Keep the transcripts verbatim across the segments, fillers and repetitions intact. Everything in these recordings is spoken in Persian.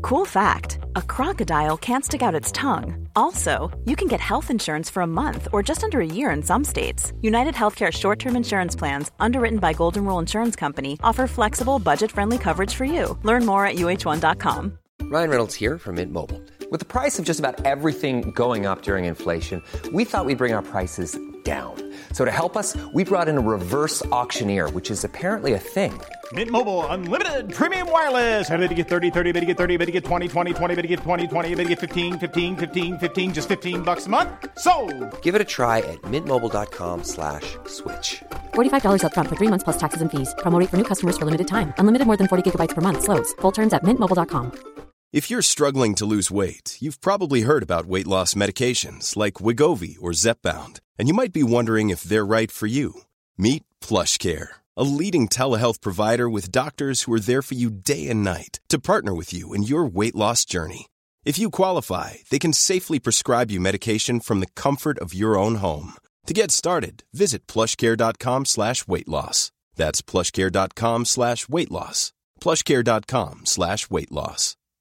Cool fact, a crocodile can't stick out its tongue. Also, you can get health insurance for a month or just under a year in some states. United Healthcare short-term insurance plans, underwritten by Golden Rule Insurance Company, offer flexible, budget-friendly coverage for you. Learn more at U H one dot com. Ryan Reynolds here from Mint Mobile. With the price of just about everything going up during inflation, we thought we'd bring our prices down. So to help us, we brought in a reverse auctioneer, which is apparently a thing. Mint Mobile Unlimited Premium Wireless. How to get thirty, thirty, how to get thirty, how to get twenty, twenty, twenty, how to get twenty, twenty, how to get fifteen, fifteen, fifteen, fifteen, just fifteen bucks a month? Sold! Give it a try at mintmobile.com slash switch. forty-five dollars up front for three months plus taxes and fees. Promo rate for new customers for limited time. Unlimited more than forty gigabytes per month. Slows full terms at mint mobile dot com. If you're struggling to lose weight, you've probably heard about weight loss medications like Wegovy or Zepbound, and you might be wondering if they're right for you. Meet PlushCare, a leading telehealth provider with doctors who are there for you day and night to partner with you in your weight loss journey. If you qualify, they can safely prescribe you medication from the comfort of your own home. To get started, visit plushcare.com slash weight loss. That's plushcare.com slash weight loss. plushcare.com slash weight loss.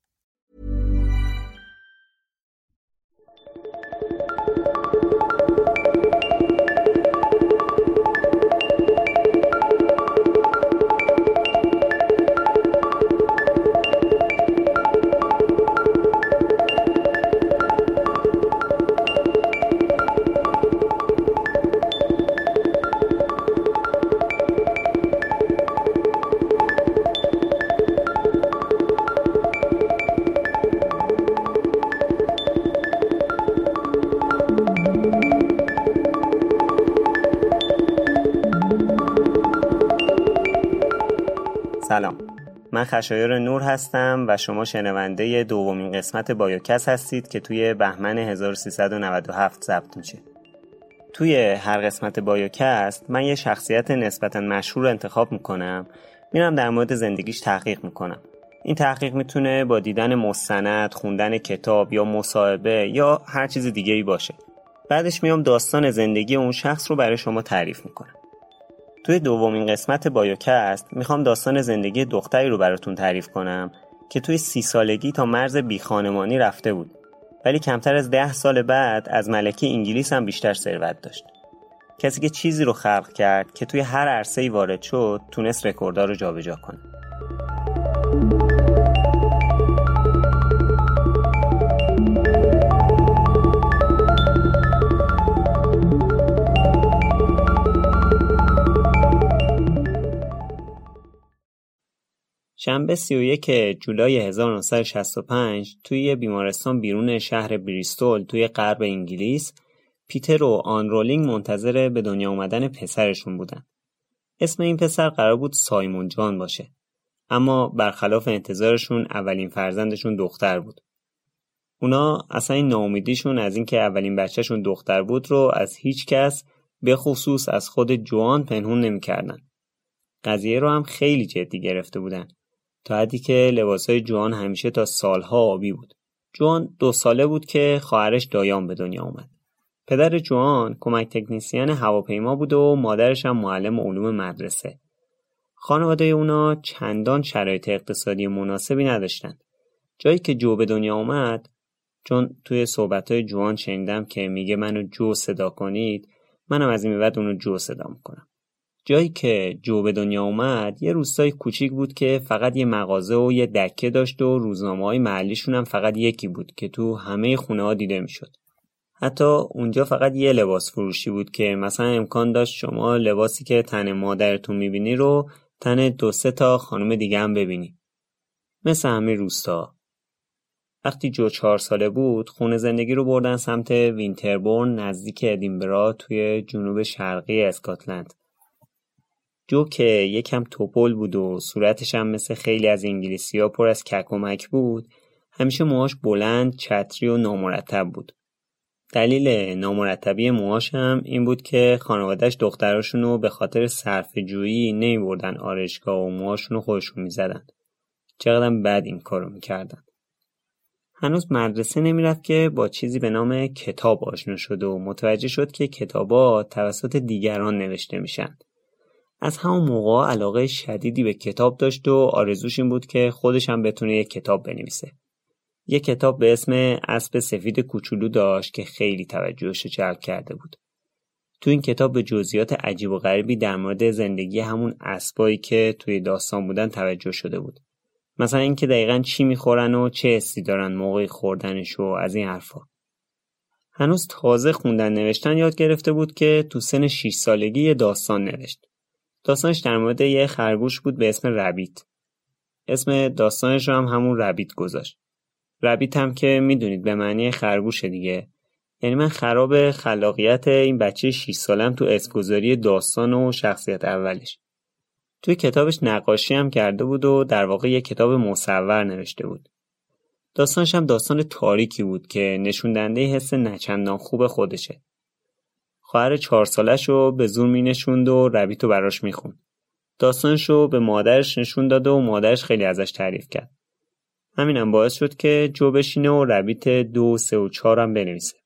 سلام، من خشایار نور هستم و شما شنونده دومین قسمت بایوکست هستید که توی بهمن هزار و سیصد و نود و هفت ضبط میشه. توی هر قسمت بایوکست من یه شخصیت نسبتاً مشهور انتخاب میکنم، میرم در مورد زندگیش تحقیق میکنم. این تحقیق میتونه با دیدن مستند، خوندن کتاب یا مصاحبه یا هر چیز دیگه‌ای باشه. بعدش میام داستان زندگی اون شخص رو برای شما تعریف میکنم. توی دومین قسمت بایوکست میخوام داستان زندگی دختری رو براتون تعریف کنم که توی سی سالگی تا مرز بیخانمانی رفته بود، ولی کمتر از ده سال بعد از ملکه انگلیس هم بیشتر ثروت داشت. کسی که چیزی رو خلق کرد که توی هر عرصه‌ای وارد شد تونست رکوردها رو جابجا کنه. شنبه سی و یک جولای هزار و نهصد و شصت و پنج توی یه بیمارستان بیرون شهر بریستول توی غرب انگلیس، پیتر و آن رولینگ منتظر به دنیا اومدن پسرشون بودن. اسم این پسر قرار بود سایمون جان باشه، اما برخلاف انتظارشون اولین فرزندشون دختر بود. اونا اصلا این ناامیدیشون از این که اولین بچهشون دختر بود رو از هیچ کس به خصوص از خود جوان پنهون نمی کردن. قضیه رو هم خیلی جدی گرفته بودن، تا حدی که لباسای جوان همیشه تا سالها آبی بود. جوان دو ساله بود که خواهرش دایان به دنیا اومد. پدر جوان کمک تکنیسیان هواپیما بود و مادرش هم معلم علوم مدرسه. خانواده اونا چندان شرایط اقتصادی مناسبی نداشتن. جایی که جو به دنیا اومد، چون توی صحبتهای جوان شنیدم که میگه منو جو صدا کنید، منم از این به بعد اونو جو صدا میکنم. جایی که جو به دنیا اومد یه روستای کوچیک بود که فقط یه مغازه و یه دکه داشت و روزنامه‌های محلیشون هم فقط یکی بود که تو همه خونه‌ها دیده میشد. حتی اونجا فقط یه لباس فروشی بود که مثلا امکان داشت شما لباسی که تن مادرتون میبینی رو تن دو سه تا خانم دیگه هم ببینی. مثل همه روستا. وقتی جو چهار ساله بود، خونه زندگی رو بردن سمت وینتربورن نزدیک ادینبرا توی جنوب شرقی اسکاتلند. جو که یکم توپل بود و صورتش هم مثل خیلی از انگلیسی‌ها پر از کک و مک بود، همیشه موهاش بلند، چتری و نامرتب بود. دلیل نامرتبی موهاش هم این بود که خانواده‌اش دختراشونو به خاطر صرفه‌جویی نمی‌بردن آرایشگاه و موهاشونو خودشون می‌زدن. چقدر بد این کارو می‌کردن. هنوز مدرسه نمیرفت که با چیزی به نام کتاب آشنا شد و متوجه شد که کتابا توسط دیگران نوشته میشن. از همون موقع علاقه شدیدی به کتاب داشت و آرزوش این بود که خودش هم بتونه یک کتاب بنویسه. یک کتاب به اسم اسب سفید کوچولو داشت که خیلی توجهش جلب کرده بود. تو این کتاب به جزئیات عجیب و غریبی در مورد زندگی همون اسبایی که توی داستان بودن توجه شده بود. مثلا اینکه دقیقاً چی میخورن و چه حسی دارن موقع خوردنش و از این حرفا. هنوز تازه خوندن نوشتن یاد گرفته بود که تو سن شش سالگی یه داستان نوشت. داستانش در مورد یه خرگوش بود به اسم ربیت. اسم داستانش رو هم همون ربیت گذاشت. ربیت هم که میدونید به معنی خرگوشه دیگه. یعنی من خراب خلاقیت این بچه شش سالم تو اسمگذاری داستان و شخصیت اولش. توی کتابش نقاشی هم کرده بود و در واقع یه کتاب مصور نوشته بود. داستانش هم داستان تاریکی بود که نشون دهنده حس نچندان خوب خودشه. خواهر چهار سالش رو به زور می نشوند و ربیت رو براش می خوند. داستانش رو به مادرش نشون داد و مادرش خیلی ازش تعریف کرد. همینم باعث شد که جو بشینه و ربیت دو، سه و چهار هم بنویسه.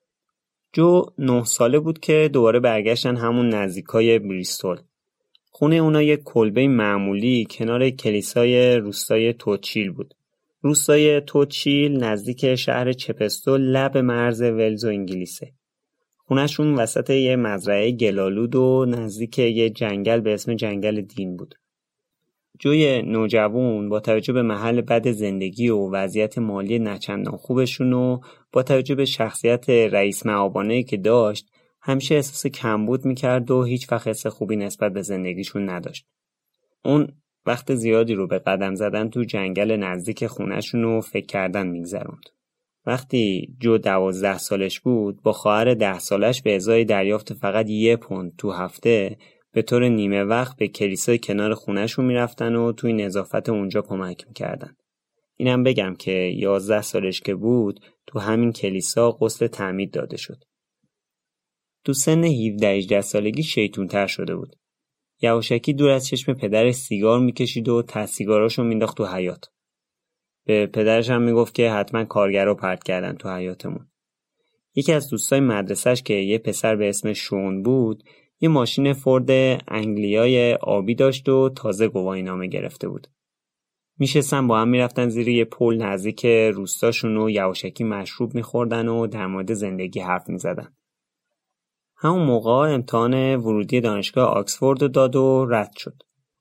جو نه ساله بود که دوباره برگشتن همون نزدیکای بریستول. خونه اونا یک کلبه معمولی کنار کلیسای روستای توچیل بود. روستای توچیل نزدیک شهر چپستو لب مرز ولز و انگلیسه. خونه‌شون وسط یه مزرعه گلالود و نزدیک یه جنگل به اسم جنگل دین بود. جوی نوجوان با توجه به محل بد زندگی و وضعیت مالی نچندان خوبشون و با توجه به شخصیت رئیس معابانه‌ای که داشت همیشه احساس کمبود میکرد و هیچ وقت حس خوبی نسبت به زندگیشون نداشت. اون وقت زیادی رو به قدم زدن تو جنگل نزدیک خونه‌شون و فکر کردن میگذروند. وقتی جو دوازده سالش بود با خواهر ده سالش به ازای دریافت فقط یه پوند تو هفته به طور نیمه وقت به کلیسای کنار خونه‌شون میرفتن و توی نظافت اونجا کمک میکردن. اینم بگم که یازده سالش که بود تو همین کلیسا غسل تعمید داده شد. تو سن هفده هجده سالگی شیطون‌تر شده بود. یواشکی دور از چشم پدرش سیگار میکشید و ته سیگاراشو مینداخت تو حیاط. به پدرش هم میگفت که حتما کارگرا پرت کردن تو حیاطمون. یکی از دوستای مدرسه‌اش که یه پسر به اسم شون بود، یه ماشین فورد انگلیای آبی داشت و تازه گواهینامه گرفته بود. میشستن با هم میرفتن زیر یه پل نزدیک روستاشون و یواشکی مشروب میخوردن و در مورد زندگی حرف میزدن. همون موقع امتحان ورودی دانشگاه آکسفورد رو داد و رد شد.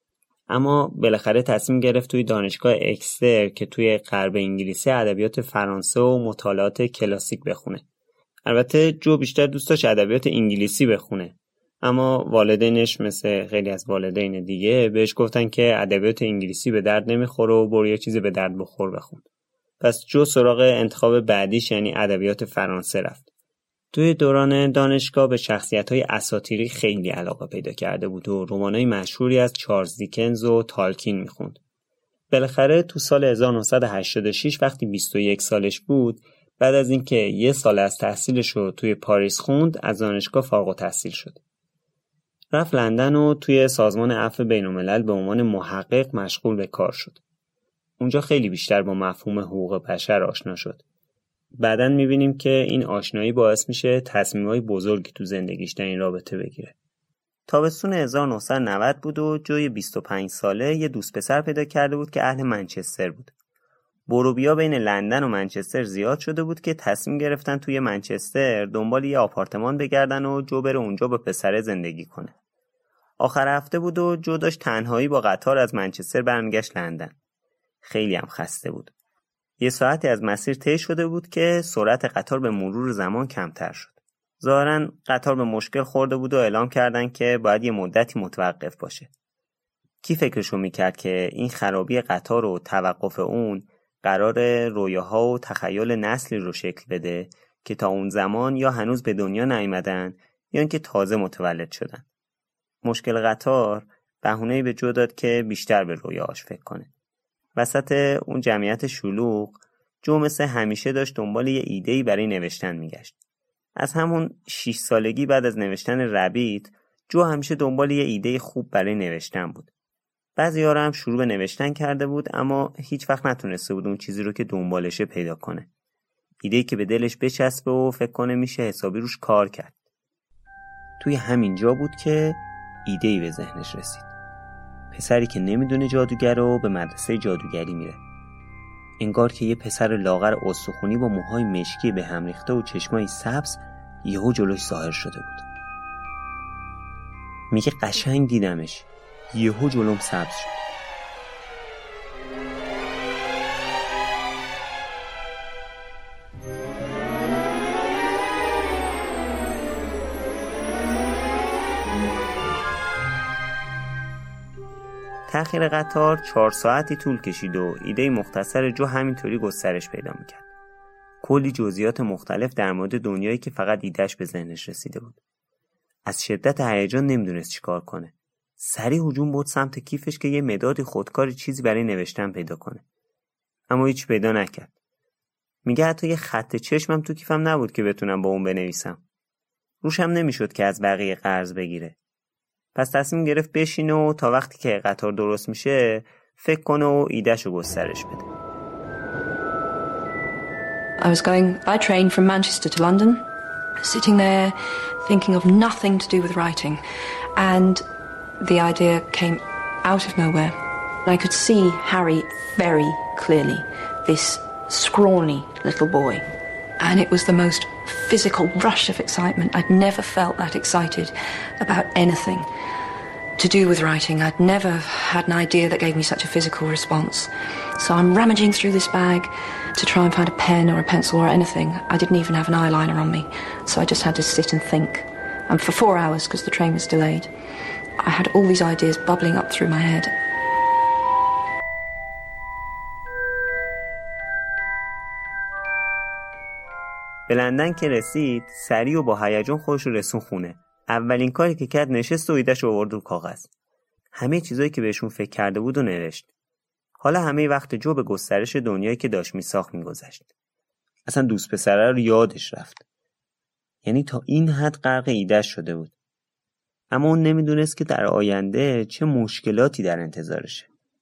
اما بالاخره تصمیم گرفت توی دانشگاه اکستر که توی غرب انگلیس ادبیات فرانسه و مطالعات کلاسیک بخونه. البته جو بیشتر دوست داشت ادبیات انگلیسی بخونه، اما والدینش مثل خیلی از والدین دیگه بهش گفتن که ادبیات انگلیسی به درد نمیخوره و برو یه چیزی به درد بخور بخون. پس جو سراغ انتخاب بعدیش یعنی ادبیات فرانسه رفت. توی دوران دانشگاه به شخصیت‌های اساطیری خیلی علاقه پیدا کرده بود و رمان‌های مشهوری از چارلز دیکنز و تالکین می‌خوند. بالاخره تو سال هزار و نهصد و هشتاد و شش وقتی بیست و یک سالش بود، بعد از اینکه یه سال از تحصیلش رو توی پاریس خوند، از دانشگاه فارغ التحصیل شد. رفت لندن و توی سازمان عفو بین‌الملل به عنوان محقق مشغول به کار شد. اونجا خیلی بیشتر با مفهوم حقوق بشر آشنا شد. بعدن میبینیم که این آشنایی باعث میشه تصمیم‌های بزرگی تو زندگیش در این رابطه بگیره. تابستون هزار و نهصد و نود بود و جوی بیست و پنج ساله یه دوست پسر پیدا کرده بود که اهل منچستر بود. برو بیا بین لندن و منچستر زیاد شده بود که تصمیم گرفتن توی منچستر دنبال یه آپارتمان بگردن و جو بره اونجا با پسر زندگی کنه. آخر هفته بود و جو داشت تنهایی با قطار از منچستر برمیگشت لندن. خیلی هم خسته بود. یه ساعتی از مسیر طی شده بود که سرعت قطار به مرور زمان کمتر شد. ظاهراً قطار به مشکل خورده بود و اعلام کردن که باید یه مدتی متوقف باشه. کی فکرشو میکرد که این خرابی قطار و توقف اون قرار رویاها و تخیل نسلی رو شکل بده که تا اون زمان یا هنوز به دنیا نیامدن یا اینکه تازه متولد شدن. مشکل قطار بهونه‌ای به جو داد که بیشتر به رویاهاش فکر کنه. وسط اون جمعیت شلوغ جو مثل همیشه داشت دنبال یه ایده‌ای برای نوشتن میگشت. از همون شش سالگی بعد از نوشتن ربیت جو همیشه دنبال یه ایده خوب برای نوشتن بود. بعضی‌ها هم شروع به نوشتن کرده بود اما هیچ وقت نتونسته بود اون چیزی رو که دنبالشه پیدا کنه. ایده‌ای که به دلش بچسبه و فکر کنه میشه حسابی روش کار کرد. توی همین جا بود که ایده‌ای به ذهنش رسید. پسری که نمیدونه جادوگر رو به مدرسه جادوگری میره. انگار که یه پسر لاغر استخونی با موهای مشکی به هم ریخته و چشمای سبز یهو جلوش ظاهر شده بود. میگه قشنگ دیدمش، یهو جلوم سبز شد. تأخیر قطار چهار ساعتی طول کشید و ایده مختصر جو همینطوری گسترش پیدا میکرد. کلی جزئیات مختلف در مورد دنیایی که فقط ایدهش به ذهنش رسیده بود. از شدت هیجان نمیدونست چی کار کنه. سریع هجوم برد سمت کیفش که یه مداد خودکار چیزی برای نوشتن پیدا کنه. اما هیچ پیدا نکرد. میگه حتی یه خط چشمم تو کیفم نبود که بتونم با اون بنویسم. روشم نمیشد که از بقیه قرض بگیره. پس تصمیم گرفت بشینه و تا وقتی که قطار درست میشه فکر کنه و ایدهشو گسترش بده. I was going by train from Manchester to London, sitting there thinking of nothing to do with writing, and the idea came out of nowhere. I could see Harry very clearly, this scrawny little boy, and it was the most physical rush of excitement. I'd never felt that excited about anything to do with writing. I'd never had an idea that gave me such a physical response. So I'm rummaging through this bag to try and find a pen or a pencil or anything. I didn't even have an eyeliner on me, so I just had to sit and think. And for four hours, because the train was delayed, I had all these ideas bubbling up through my head. به لندن که رسید سریع و با هیجان خودش رو رسون خونه. اولین کاری که کرد نشست و ایده‌ش رو آورد رو کاغذ. همه چیزایی که بهشون فکر کرده بود و نوشت. حالا همه وقت جو به گسترش دنیایی که داشت میساخت میگذشت. اصلا دوست پسره رو یادش رفت. یعنی تا این حد غرق ایده‌اش شده بود. اما اون نمیدونست که در آینده چه مشکلاتی در انتظارشه.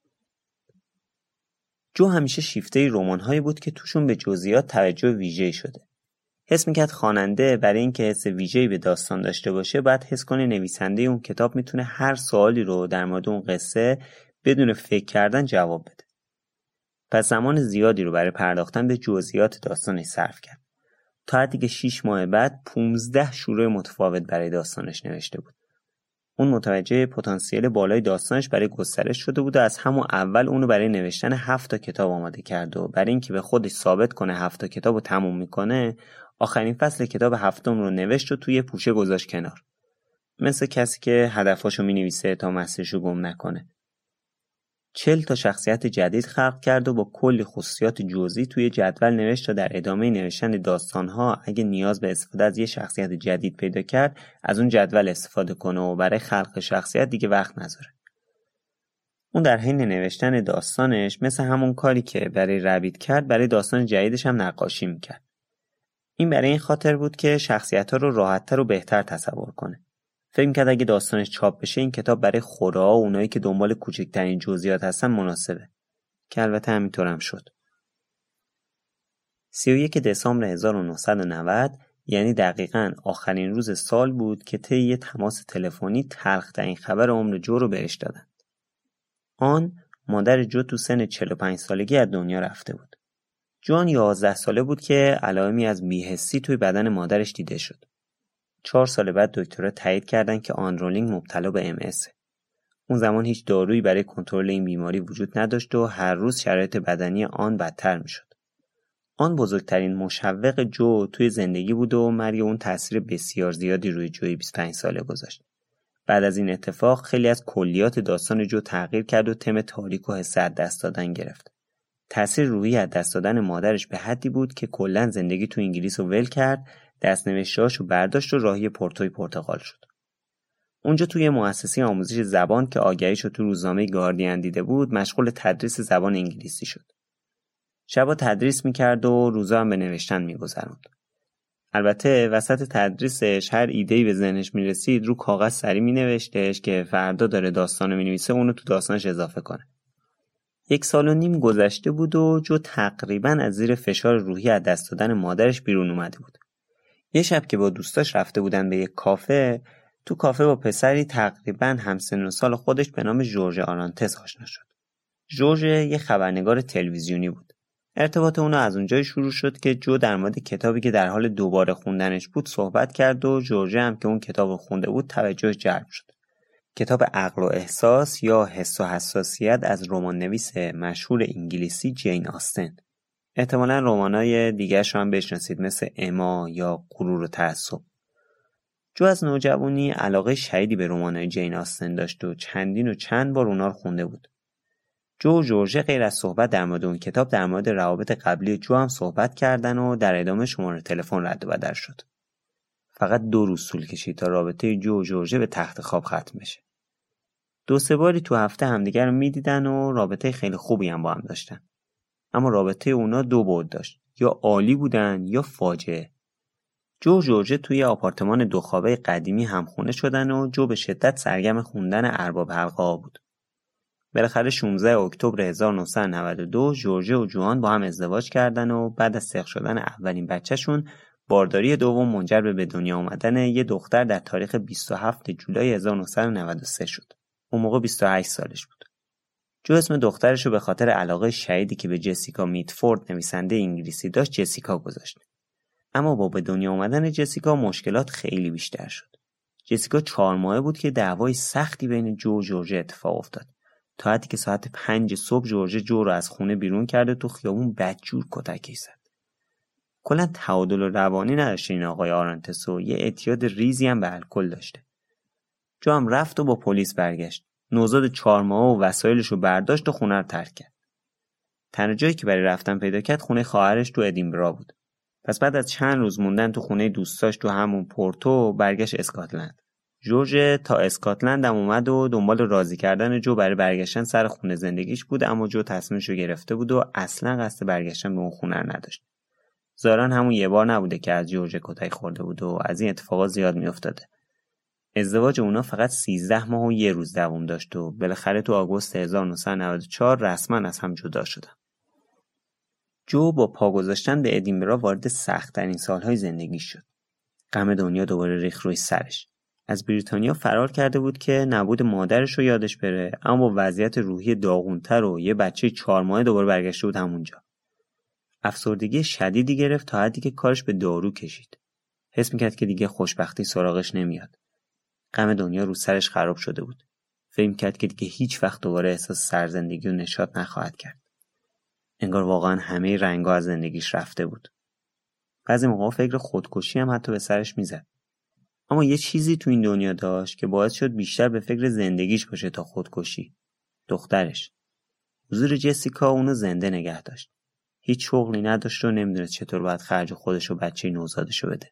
جو همیشه شیفته رمان‌هایی بود که توشون به جزئیات توجه ویژه‌ای شده. حس میکرد خواننده برای اینکه حس ویژه‌ای به داستان داشته باشه باید حس کنه نویسنده اون کتاب میتونه هر سوالی رو در مورد اون قصه بدون فکر کردن جواب بده. پس زمان زیادی رو برای پرداختن به جزئیات داستانش صرف کرد. تا حدی که شش ماه بعد پانزده شروع متفاوت برای داستانش نوشته بود. اون متوجه پتانسیل بالای داستانش برای گسترش شده بود و از همون اول اونو برای نوشتن هفت تا کتاب آماده کرد و برای اینکه به خودش ثابت کنه هفت تا کتابو تموم میکنه آخرین فصل کتاب هفتم رو نوشت و توی پوشه گذاشت کنار. مثل کسی که هدفاشو مینویسه تا مسیرشو گم نکنه. چل تا شخصیت جدید خلق کرد و با کلی خصوصیات جزئی توی جدول نوشت تا در ادامه نوشتن داستان‌ها اگه نیاز به استفاده از یه شخصیت جدید پیدا کرد از اون جدول استفاده کنه و برای خلق شخصیت دیگه وقت نذاره. اون در حین نوشتن داستانش مثل همون کاری که برای ربیت کرد برای داستان جدیدش هم نقاشی میکرد. این برای این خاطر بود که شخصیت‌ها رو راحت‌تر و بهتر تصور کنه. فکر می‌کرد اگه داستانش چاپ بشه این کتاب برای خورا و اونایی که دنبال کوچکترین جزئیات هستن مناسبه. که البته همینطور هم شد. سی و یک دسامبر هزار و نهصد و نود یعنی دقیقاً آخرین روز سال بود که طی یه تماس تلفنی تلخ‌ترین خبر عمر جو رو بهش دادن. آن مادر جو تو سن چهل و پنج سالگی از دنیا رفته بود. جوان یازده ساله بود که علائمی از بی‌حسی توی بدن مادرش دیده شد. چهار سال بعد دکترها تایید کردن که آن رولینگ مبتلا به ام اس. اون زمان هیچ دارویی برای کنترل این بیماری وجود نداشت و هر روز شرایط بدنی آن بدتر میشد. آن بزرگترین مشوق جو توی زندگی بود و مرگ اون تاثیر بسیار زیادی روی جوی بیست و پنج ساله گذاشت. بعد از این اتفاق خیلی از کلیات داستان جو تغییر کرد و تم تاریک و حس از دست دادن گرفت. تأثیر روحی از دست دادن مادرش به حدی بود که کلاً زندگی تو انگلیس رو ول کرد، دست‌نوشته‌هاشو برداشت و راهی پورتوی پرتغال شد. اونجا توی مؤسسه آموزش زبان که آگهیشو تو روزنامه گاردین دیده بود، مشغول تدریس زبان انگلیسی شد. شبا تدریس میکرد و روزا هم به نوشتن میگذروند. البته وسط تدریسش هر ایده‌ای به ذهنش میرسید رو کاغذ سری مینوشتش که فردا داره داستانو مینویسه اونو تو داستانش اضافه کنه. یک سال و نیم گذشته بود و جو تقریباً از زیر فشار روحی از دست دادن مادرش بیرون اومده بود. یه شب که با دوستاش رفته بودن به یک کافه، تو کافه با پسری تقریباً همسن و سال خودش به نام ژورژ آرانتس آشنا شد. ژورژ یه خبرنگار تلویزیونی بود. ارتباط اونا از اونجای شروع شد که جو در مورد کتابی که در حال دوباره خوندنش بود صحبت کرد و جورج هم که اون کتاب رو خونده بود توجه جلب شد. کتاب عقل و احساس یا حس و حساسیت از رمان نویس مشهور انگلیسی جین آستن. احتمالاً رمانای دیگرش رو هم بشناسید مثل اما یا غرور و تعصب. جو از نوجوانی علاقه شدیدی به رمانای جین آستن داشت و چندین و چند بار اونا رو خونده بود. جو و جورج غیر از صحبت در مورد اون کتاب در مورد روابط قبلی جو هم صحبت کردن و در ادامه شماره تلفن رد و بدل شد. فقط دو روز طول کشید تا رابطه جو و جورج به تخت خواب ختم بشه. دو سه باری تو هفته همدیگر رو میدیدن و رابطه خیلی خوبی هم با هم داشتن. اما رابطه اونا دو بعد داشت، یا عالی بودن یا فاجعه. جو و جورج توی آپارتمان دو خوابه قدیمی همخونه شدن و جو به شدت سرگرم خوندن ارباب حلقه‌ها بود. بالاخره شانزده اکتبر هزار و نهصد و نود و دو جورج و جوان با هم ازدواج کردن و بعد از سق شدن اولین بچه‌شون بارداری دوم منجر به به دنیا آمدن یه دختر در تاریخ بیست و هفتم جولای هزار و نهصد و نود و سه شد. اون موقع بیست و هشت سالش بود. جو اسم دخترش رو به خاطر علاقه شدیدی که به جسیکا میتفورد نویسنده انگلیسی داشت جسیکا گذاشت. اما با به دنیا آمدن جسیکا مشکلات خیلی بیشتر شد. جسیکا چهار ماهه بود که دعوای سختی بین جو و جورج اتفاق افتاد. تا حدی که ساعت پنج صبح جورج جو رو از خونه بیرون کرده تو خیابون بدجور کتکی زد. کلا تعادل روانی نداشته این آقای آرانتسو، یه اعتیاد ریزی هم به الکل داشته. جو هم رفت و با پلیس برگشت. نوزاد چهار ماهه و وسایلش رو برداشت و خونه رو ترک کرد. تنها جایی که برای رفتن پیدا کرد خونه خواهرش تو ادینبرا بود. پس بعد از چند روز موندن تو خونه دوستاش تو همون پورتو برگشت اسکاتلند. جورج تا اسکاتلند هم اومد و دنبال راضی کردن جو برای برگشتن سر خونه زندگیش بود، اما جو تصمیمش رو گرفته بود و اصلا قصد برگشتن به اون خونه رو نداشت. ظاهرا همون یه بار نبوده که از جورج کتک خورده بود و از این اتفاقات زیاد میافتاده. ازدواج اونا فقط سیزده ماه و یه روز دوام داشت و بالاخره تو آگوست هزار و نهصد و نود و چهار رسما از هم جدا شدن. جو با پا گذاشتن به ادینبرا وارد سخت‌ترین سالهای زندگیش شد. غم دنیا دوباره ریخت روی سرش. از بریتانیا فرار کرده بود که نبود مادرش رو یادش بره، اما با وضعیت روحی داغونتر و یه بچه چهار ماهه دوباره برگشته بود همونجا. افسردگی شدیدی گرفت تا حدی که کارش به دارو کشید. حس می‌کرد که دیگه خوشبختی سراغش نمیاد. غم دنیا رو سرش خراب شده بود. فکر می‌کرد که دیگه هیچ وقت دوباره احساس سرزندگی و نشاط نخواهد کرد. انگار واقعا همه رنگ‌ها از زندگیش رفته بود. بعضی موقع فکر خودکشی هم حتی به سرش میزد. اما یه چیزی تو این دنیا داشت که باعث شد بیشتر به فکر زندگیش باشه تا خودکشی. دخترش. حضور جسیکا اونو زنده نگه داشت. هیچ شغلی نداشت و نمیدونست چطور باید خرج خودش و بچه نوزادشو بده.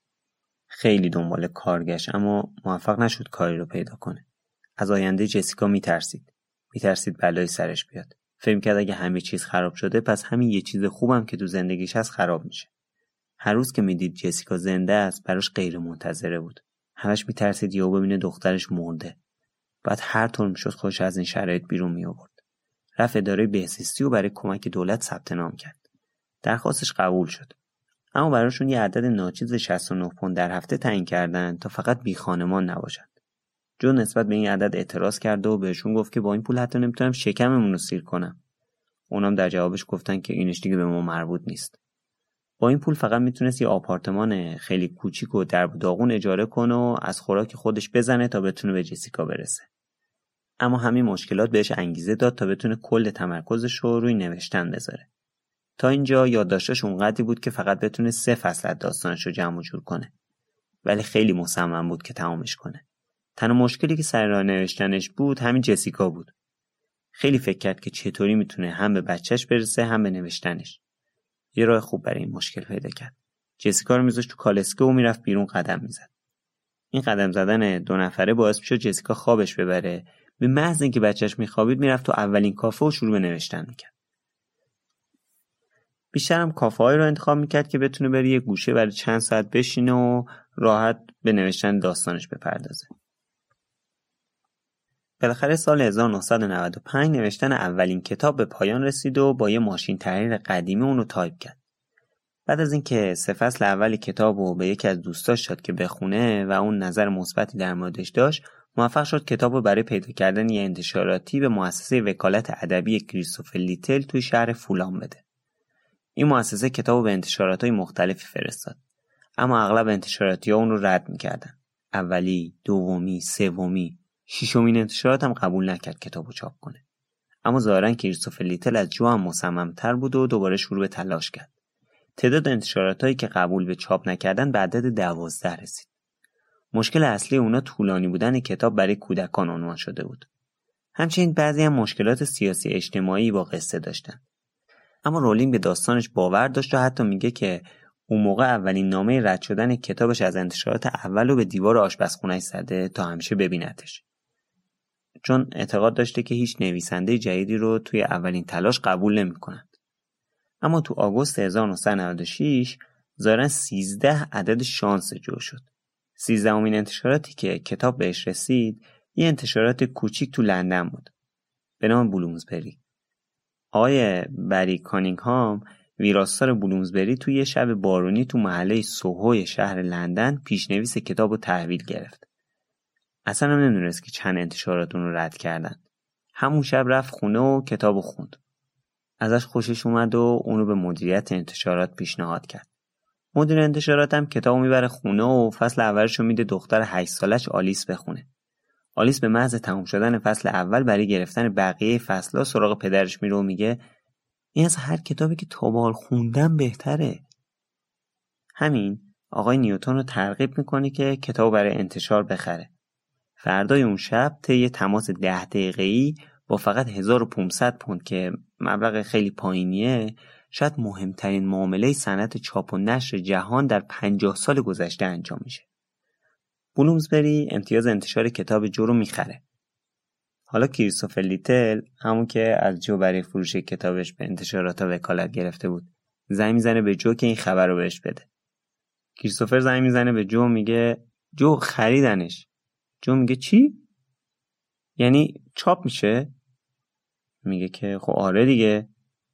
خیلی دنبال کار گشت اما موفق نشد کاری رو پیدا کنه. از آینده جسیکا میترسید. میترسید بلایی سرش بیاد. فکر کرد اگه همه چیز خراب شده پس همین یه چیز خوبم که تو زندگیش هست خراب میشه. هر روز که میدید جسیکا زنده است براش غیر منتظره بود. همش میترسید یهو ببینه دخترش مرده. بعد هر طور میشد خودش از این شرایط بیرون می آورد. رفت اداره بهزیستی و برای کمک دولت ثبت نام کرد. درخواستش قبول شد. اما براشون یه عدد ناچیز شصت و نه پوند در هفته تعیین کردن تا فقط بی خانمان نباشن. جو نسبت به این عدد اعتراض کرد و بهشون گفت که با این پول حتی نمیتونم شکممون رو سیر کنم. اونام در جوابش گفتن که اینش دیگه به ما مربوط نیست. با این پول فقط میتونست یه آپارتمان خیلی کوچیک و درب و داغون اجاره کنه و از خوراک خودش بزنه تا بتونه به جسیکا برسه. اما همین مشکلات بهش انگیزه داد تا بتونه کل تمرکزش رو روی نوشتن بذاره. تا اینجا یادداشتش اونقدری بود که فقط بتونه سه فصل از داستانش رو جمع و جور کنه. ولی خیلی مصمم بود که تمامش کنه. تنها مشکلی که سر راه نوشتنش بود همین جسیکا بود. خیلی فکر کرد که چطوری میتونه هم به بچهش برسه هم به نوشتنش. یه راه خوب برای این مشکل پیدا کرد. جسیکا رو میذاشت تو کالسکه و میرفت بیرون قدم میزد. این قدم زدن دو نفره باعث میشد جسیکا خوابش ببره. به محض اینکه بچهش میخوابید میرفت تو اولین کافه و شروع به نوشتن میکرد. بیشتر هم کافه‌هایی رو انتخاب میکرد که بتونه بره یه گوشه برای چند ساعت بشینه و راحت به نوشتن داستانش بپردازه. بالاخره سال هزار و نهصد و نود و پنج نوشتن اولین کتاب به پایان رسید و با یه ماشین تحریر قدیمی اون رو تایپ کرد. بعد از اینکه سه فصل اول کتاب رو به یکی از دوستاش داد که بخونه و اون نظر مثبتی در موردش داشت، موفق شد کتاب رو برای پیدا کردن یه انتشاراتی به مؤسسه وکالت ادبی کریستوفر لیتل توی شهر فولام بده. این مؤسسه کتابو به انتشارات‌های مختلفی فرستاد، اما اغلب انتشاراتی‌ها اون رو رد می‌کردن. اولی، دومی، سومی، ششمین انتشارات هم قبول نکرد کتابو چاپ کنه. اما ظاهراً کریستوفر لیتل از جو هم مصمم‌تر بود و دوباره شروع به تلاش کرد. تعداد انتشاراتایی که قبول به چاپ نکردن به عدد دوازده رسید. مشکل اصلی اونا طولانی بودن کتاب برای کودکان عنوان شده بود. همچنین بعضی هم مشکلات سیاسی اجتماعی با قصه داشتن. اما رولینگ به داستانش باور داشت و حتی میگه که اون موقع اولین نامه رد شدن کتابش از انتشارات اول رو به دیوار آشپزخونه‌اش زده تا همیشه ببینتش. چون اعتقاد داشته که هیچ نویسنده جدیدی رو توی اولین تلاش قبول نمی‌کنند. اما تو آگوست هزار و نهصد و نود و شش ظاهراً سیزده عدد شانس جو شد. سیزدهمین انتشاراتی که کتاب بهش رسید یه انتشارات کوچیک تو لندن بود به نام بلومزبری. آقای بری کانینگهام ویراستار بلومزبری توی یه شب بارونی تو محله سوهوی شهر لندن پیشنویس کتاب رو تحویل گرفت. اصلا هم نمیدونست که چند انتشارات اون رو رد کردن. همون شب رفت خونه و کتاب رو خوند. ازش خوشش اومد و اونو به مدیریت انتشارات پیشنهاد کرد. مدیر انتشارات هم کتابو میبره خونه و فصل اولش رو میده دختر هشت سالش آلیس بخونه. آلیس به محض تموم شدن فصل اول برای گرفتن بقیه فصل‌ها سراغ پدرش میره و میگه این از هر کتابی که تا به حال خوندم بهتره. همین آقای نیوتن رو ترغیب میکنه که کتابو برای انتشار بخره. فردای اون شب طی تماس ده دقیقه‌ای با فقط هزار و پانصد پوند که مبلغ خیلی پایینیه، شاید مهمترین معامله صنعت چاپ و نشر جهان در پنجاه سال گذشته انجام میشه. بلومزبری امتیاز انتشار کتاب جو رو میخره. حالا کریستوفر لیتل، همون که از جو برای فروش کتابش به انتشارات وکالت گرفته بود، زنگ میزنه به جو که این خبر رو بهش بده. کریستوفر زنگ میزنه به جو میگه جو خریدنش. جو میگه چی؟ یعنی چاپ میشه؟ میگه که خب آره دیگه.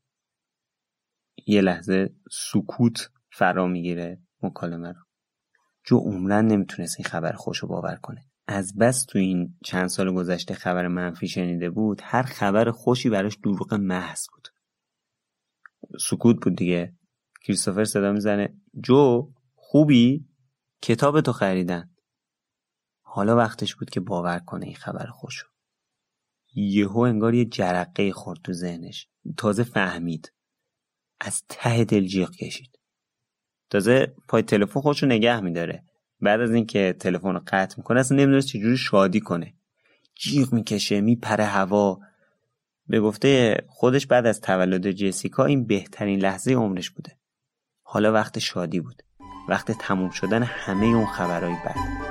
یه لحظه سکوت فرا میگیره مکالمه رو. جو عمرن نمیتونست این خبر خوشو باور کنه. از بس تو این چند سال گذشته خبر منفی شنیده بود، هر خبر خوشی براش دروغ محض بود. سکوت بود دیگه. کریستوفر صدا میزنه جو خوبی؟ کتاب تو خریدن. حالا وقتش بود که باور کنه این خبر خوشو. یهو انگار یه جرقه خورد تو ذهنش. تازه فهمید. از ته دل جیغ کشید. تازه پای تلفن خودشو نگه میداره. بعد از اینکه تلفن رو قطع میکنه اصلا نمیدونه چجوری شادی کنه. جیغ میکشه، میپره هوا. به گفته خودش بعد از تولد جسیکا این بهترین لحظه عمرش بوده. حالا وقت شادی بود. وقت تموم شدن همه اون خبرهای بد.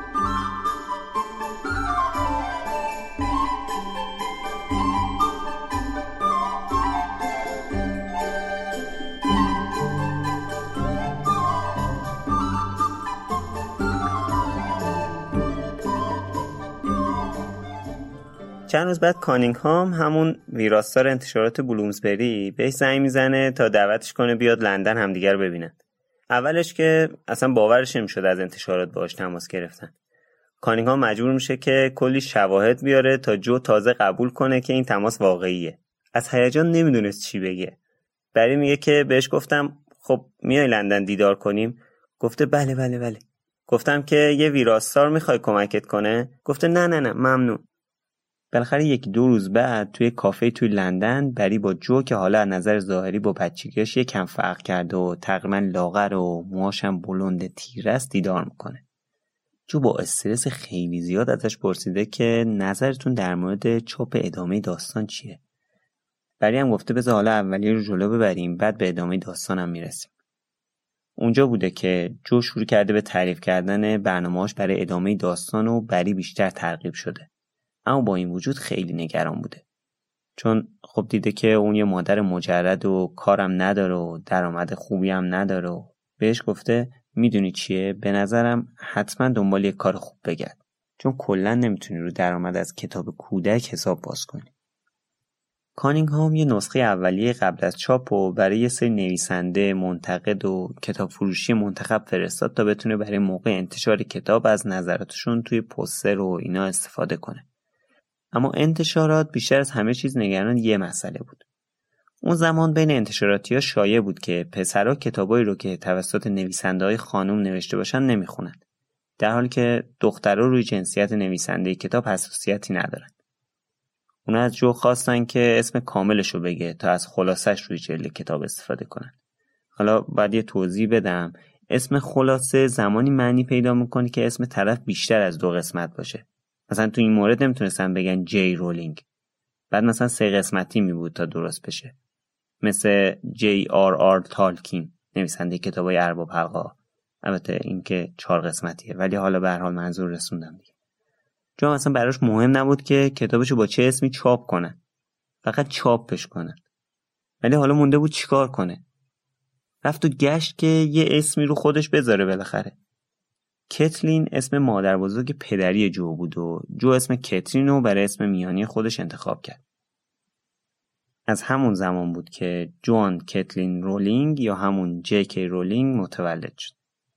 چند روز بعد کانینگهام، همون ویراستار انتشارات بلومزبری، بهش زنگ میزنه تا دعوتش کنه بیاد لندن همدیگر ببینن. اولش که اصلا باورش نمیشد از انتشارات باهاش تماس گرفتن. کانینگهام مجبور میشه که کلی شواهد بیاره تا جو تازه قبول کنه که این تماس واقعیه. از هیجان نمیدونست چی بگه. بری میگه که بهش گفتم خب میای لندن دیدار کنیم؟ گفته بله بله بله. گفتم که یه ویراستار میخوای کمکت کنه؟ گفته نه نه نه ممنون. بالاخره یکی دو روز بعد توی کافه توی لندن بری با جو که حالا از نظر ظاهری با بچگیش یکم فرق کرده و تقریبا لاغر و موهاش هم بلند تیره است دیدار میکنه. جو با استرس خیلی زیاد ازش پرسیده که نظرتون در مورد چاپ ادامه داستان چیه؟ بری هم گفته بذار حالا اولیه رو جلو ببریم بعد به ادامه داستانم میرسیم. اونجا بوده که جو شروع کرده به تعریف کردن برنامه‌اش برای ادامه داستان و بری بیشتر ترغیب شده. اما با این وجود خیلی نگران بوده. چون خب دیده که اون یه مادر مجرد و کارم نداره و درآمد خوبی هم نداره و بهش گفته میدونی چیه؟ به نظرم حتما دنبال یه کار خوب بگرد. چون کلا نمیتونی رو درآمد از کتاب کودک حساب باز کنی. کانینگهام یه نسخه اولیه قبل از چاپ و برای یه سری نویسنده، منتقد و کتاب فروشی منتخب فرستاد تا بتونه برای موقع انتشار کتاب از نظراتشون توی پوستر و اینا استفاده کنه. اما انتشارات بیشتر از همه چیز نگران یه مسئله بود. اون زمان بین انتشاراتی‌ها شایع بود که پسرها کتابایی رو که توسط نویسنده‌های خانم نوشته باشن نمیخونن، در حالی که دخترها روی جنسیت نویسنده کتاب حساسیتی ندارن. اونا از جو خواستن که اسم کاملش رو بگه تا از خلاصش روی جلد کتاب استفاده کنن. حالا باید یه توضیح بدم. اسم خلاصه زمانی معنی پیدا میکنه که اسم طرف بیشتر از دو قسمت باشه. مثلا تو این مورد نمیتونستن بگن جی رولینگ، بعد مثلا سه قسمتی می بود تا درست بشه، مثل جی آر آر تالکین نویسنده کتابای ارباب حلقه‌ها. البته این که چهار قسمتیه، ولی حالا به هر حال منظور رسوندم دیگه. چون مثلا براش مهم نبود که کتابشو با چه اسمی چاپ کنن، فقط چاپش کنن. ولی حالا مونده بود چیکار کنه. رفت و گشت که یه اسمی رو خودش بذاره بالاخره. کتلین اسم مادر بزرگ پدری جو بود و جو اسم کترین رو برای اسم میانی خودش انتخاب کرد. از همون زمان بود که جوان کتلین رولینگ یا همون جی کی رولینگ متولد شد.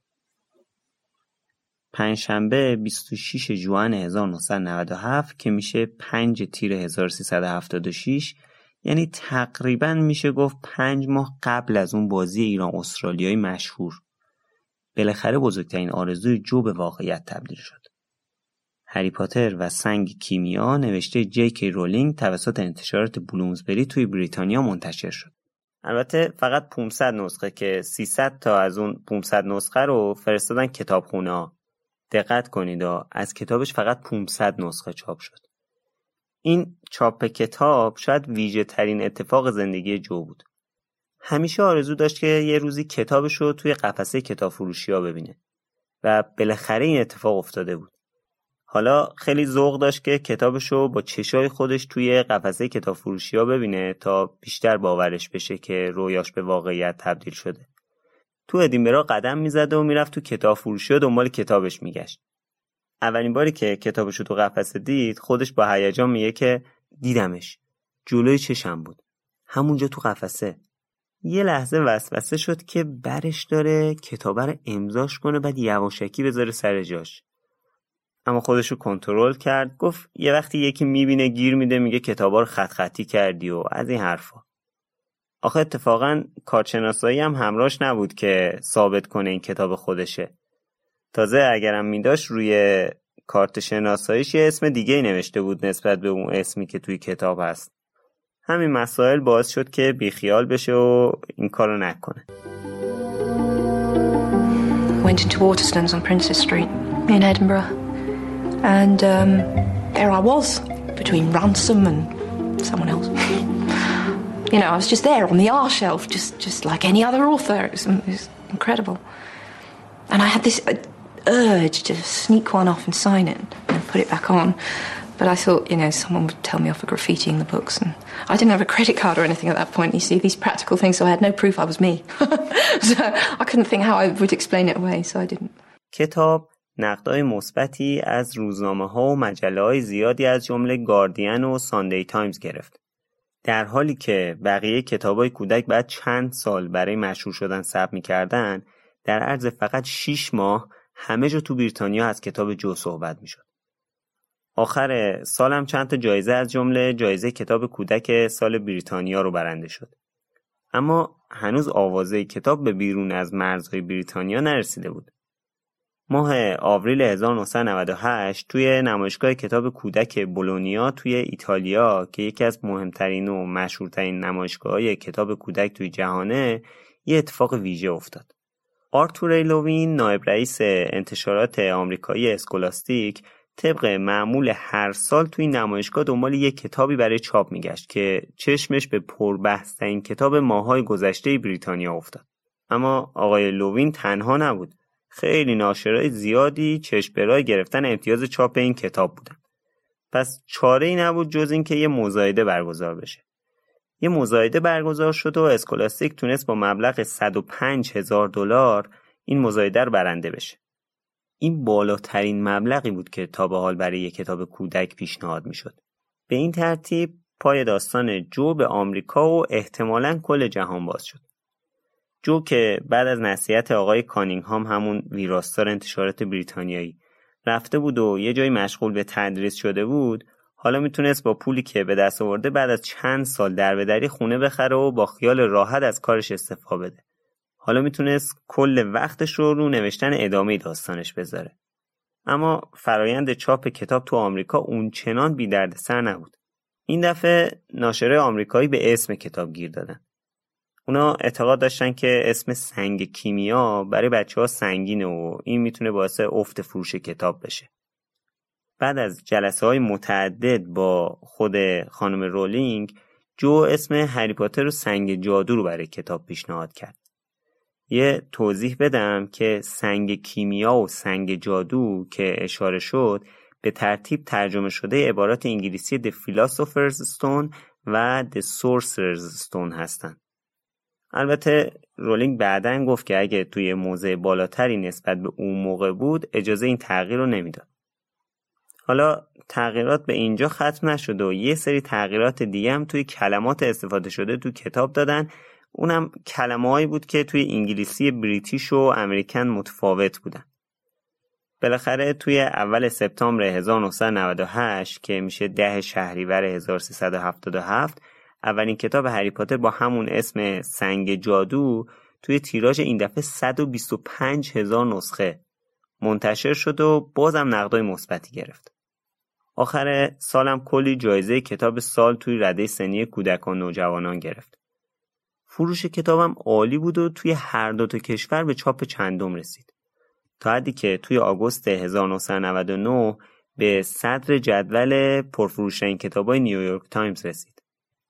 پنجشنبه بیست و شش ژوئن هزار و نهصد و نود و هفت که میشه پنج تیر هزار و سیصد و هفتاد و شش، یعنی تقریباً میشه گفت پنج ماه قبل از اون بازی ایران استرالیای مشهور، بالاخره بزرگترین آرزوی جو به واقعیت تبدیل شد. هری پاتر و سنگ کیمیا نوشته جی کی رولینگ توسط انتشارات بلومزبری توی بریتانیا منتشر شد. البته فقط پانصد نسخه که سیصد تا از اون پانصد نسخه رو فرستادن کتابخونه‌ها. دقت کنید از کتابش فقط پانصد نسخه چاپ شد. این چاپ کتاب شاید ویژه ترین اتفاق زندگی جو بود. همیشه آرزو داشت که یه روزی کتابش رو توی قفسه کتاب فروشی‌ها ببینه و بالاخره این اتفاق افتاده بود. حالا خیلی ذوق داشت که کتابش رو با چشای خودش توی قفسه کتاب فروشی‌ها ببینه تا بیشتر باورش بشه که رویاش به واقعیت تبدیل شده. تو ادینبرا قدم میزد و میرفت تو کتاب فروشی و دنبال کتابش میگشت. اولین باری که کتابش رو تو قفسه دید خودش با هیجان میگه که دیدمش، جلوی چشم بود، همونجا تو قفسه. یه لحظه وسوسه شد که برش داره کتاب رو امضاش کنه بعد یواشکی بذاره سر جاش، اما خودش رو کنترل کرد. گفت یه وقتی یکی میبینه گیر میده میگه کتابا رو خط خطی کردی و از این حرفا. آخه اتفاقا کارشناسایی هم همراهش نبود که ثابت کنه این کتاب خودشه. تازه اگرم میداشت روی کارت شناساییش یه اسم دیگه نوشته بود نسبت به اون اسمی که توی کتاب هست. همین مسائل باعث شد که بیخیال بشه و این کارو نکنه. Went into Waterstones on Princess Street in Edinburgh, and um, there I was between Ransom and someone else. You know, I was just there on the R shelf, just just like any other author. It was, it was incredible, and I had this urge to sneak one off and sign it and put it back on. But I thought, you know, someone would tell me off for graffitiing the books, and I didn't have a credit card or anything at that point. You see, these practical things, so I had no proof I was me. So I couldn't think how I would explain it away, so I didn't. کتاب نقدهای مثبتی از روزنامه‌ها و مجله‌های زیادی از جمله گاردین و ساندی تایمز گرفت. در حالی که بقیه کتابای کودک بعد چند سال برای مشهور شدن صبر می‌کردن، در عرض فقط شش ماه همه جا تو بریتانیا از کتاب جو صحبت می‌شد. آخر سالم چند تا جایزه از جمله جایزه کتاب کودک سال بریتانیا رو برنده شد. اما هنوز آوازه کتاب به بیرون از مرزهای بریتانیا نرسیده بود. ماه آوریل هزار و نهصد و نود و هشت توی نمایشگاه کتاب کودک بولونیا توی ایتالیا که یکی از مهمترین و مشهورترین نمایشگاه‌های کتاب کودک توی جهانه، یه اتفاق ویژه افتاد. آرتور ای لوین، نایب رئیس انتشارات آمریکایی اسکولاستیک، طبق معمول هر سال توی نمایشگاه دنبال یک کتابی برای چاپ میگشت که چشمش به پربحث‌ترین کتاب ماه‌های گذشته بریتانیا افتاد. اما آقای لوین تنها نبود. خیلی ناشرای زیادی چشم به راه گرفتن امتیاز چاپ این کتاب بودن. پس چاره‌ای نبود جز این که یه مزایده برگزار بشه. یه مزایده برگزار شد و اسکولاستیک تونست با مبلغ صد و پنج هزار دلار این مزایده رو برنده بشه. این بالاترین مبلغی بود که تا به حال برای یک کتاب کودک پیشنهاد میشد. به این ترتیب پای داستان جو به آمریکا و احتمالاً کل جهان باز شد. جو که بعد از نصیحت آقای کانینگهام، همون ویراستار انتشارات بریتانیایی، رفته بود و یه جایی مشغول به تدریس شده بود، حالا میتونست با پولی که به دست آورده بعد از چند سال دربدری خونه بخره و با خیال راحت از کارش استعفا بده. حالا میتونست کل وقتش رو رو نوشتن ادامه داستانش بذاره. اما فرایند چاپ کتاب تو آمریکا اونچنان بی دردسر نبود. این دفعه ناشرای آمریکایی به اسم کتاب گیر دادن. اونا اعتقاد داشتن که اسم سنگ کیمیا برای بچه‌ها سنگینه و این میتونه باعث افت فروش کتاب بشه. بعد از جلسه‌های متعدد با خود خانم رولینگ، جو اسم هری پاتر و سنگ جادو رو برای کتاب پیشنهاد کرد. یه توضیح بدم که سنگ کیمیا و سنگ جادو که اشاره شد به ترتیب ترجمه شده عبارات انگلیسی The Philosopher's Stone و The Sorcerer's Stone هستن. البته رولینگ بعداً گفت که اگه توی موضع بالاتری نسبت به اون موقع بود اجازه این تغییر رو نمیداد. حالا تغییرات به اینجا ختم نشد و یه سری تغییرات دیگه هم توی کلمات استفاده شده تو کتاب دادن. اونم کلمه‌هایی بود که توی انگلیسی بریتیش و امریکن متفاوت بودن. بالاخره توی اول سپتامبر هزار و نهصد و نود و هشت که میشه ده شهریور هزار و سیصد و هفتاد و هفت اولین کتاب هری پاتر با همون اسم سنگ جادو توی تیراژ این دفعه صد و بیست و پنج هزار نسخه منتشر شد و بازم نقدای مثبتی گرفت. آخر سالم کلی جایزه کتاب سال توی رده سنی کودکان و نوجوانان گرفت. فروش کتابم عالی بود و توی هر دو تا کشور به چاپ چندم رسید. تا حدی که توی آگوست هزار و نهصد و نود و نه به صدر جدول پرفروش‌ترین کتابای نیویورک تایمز رسید.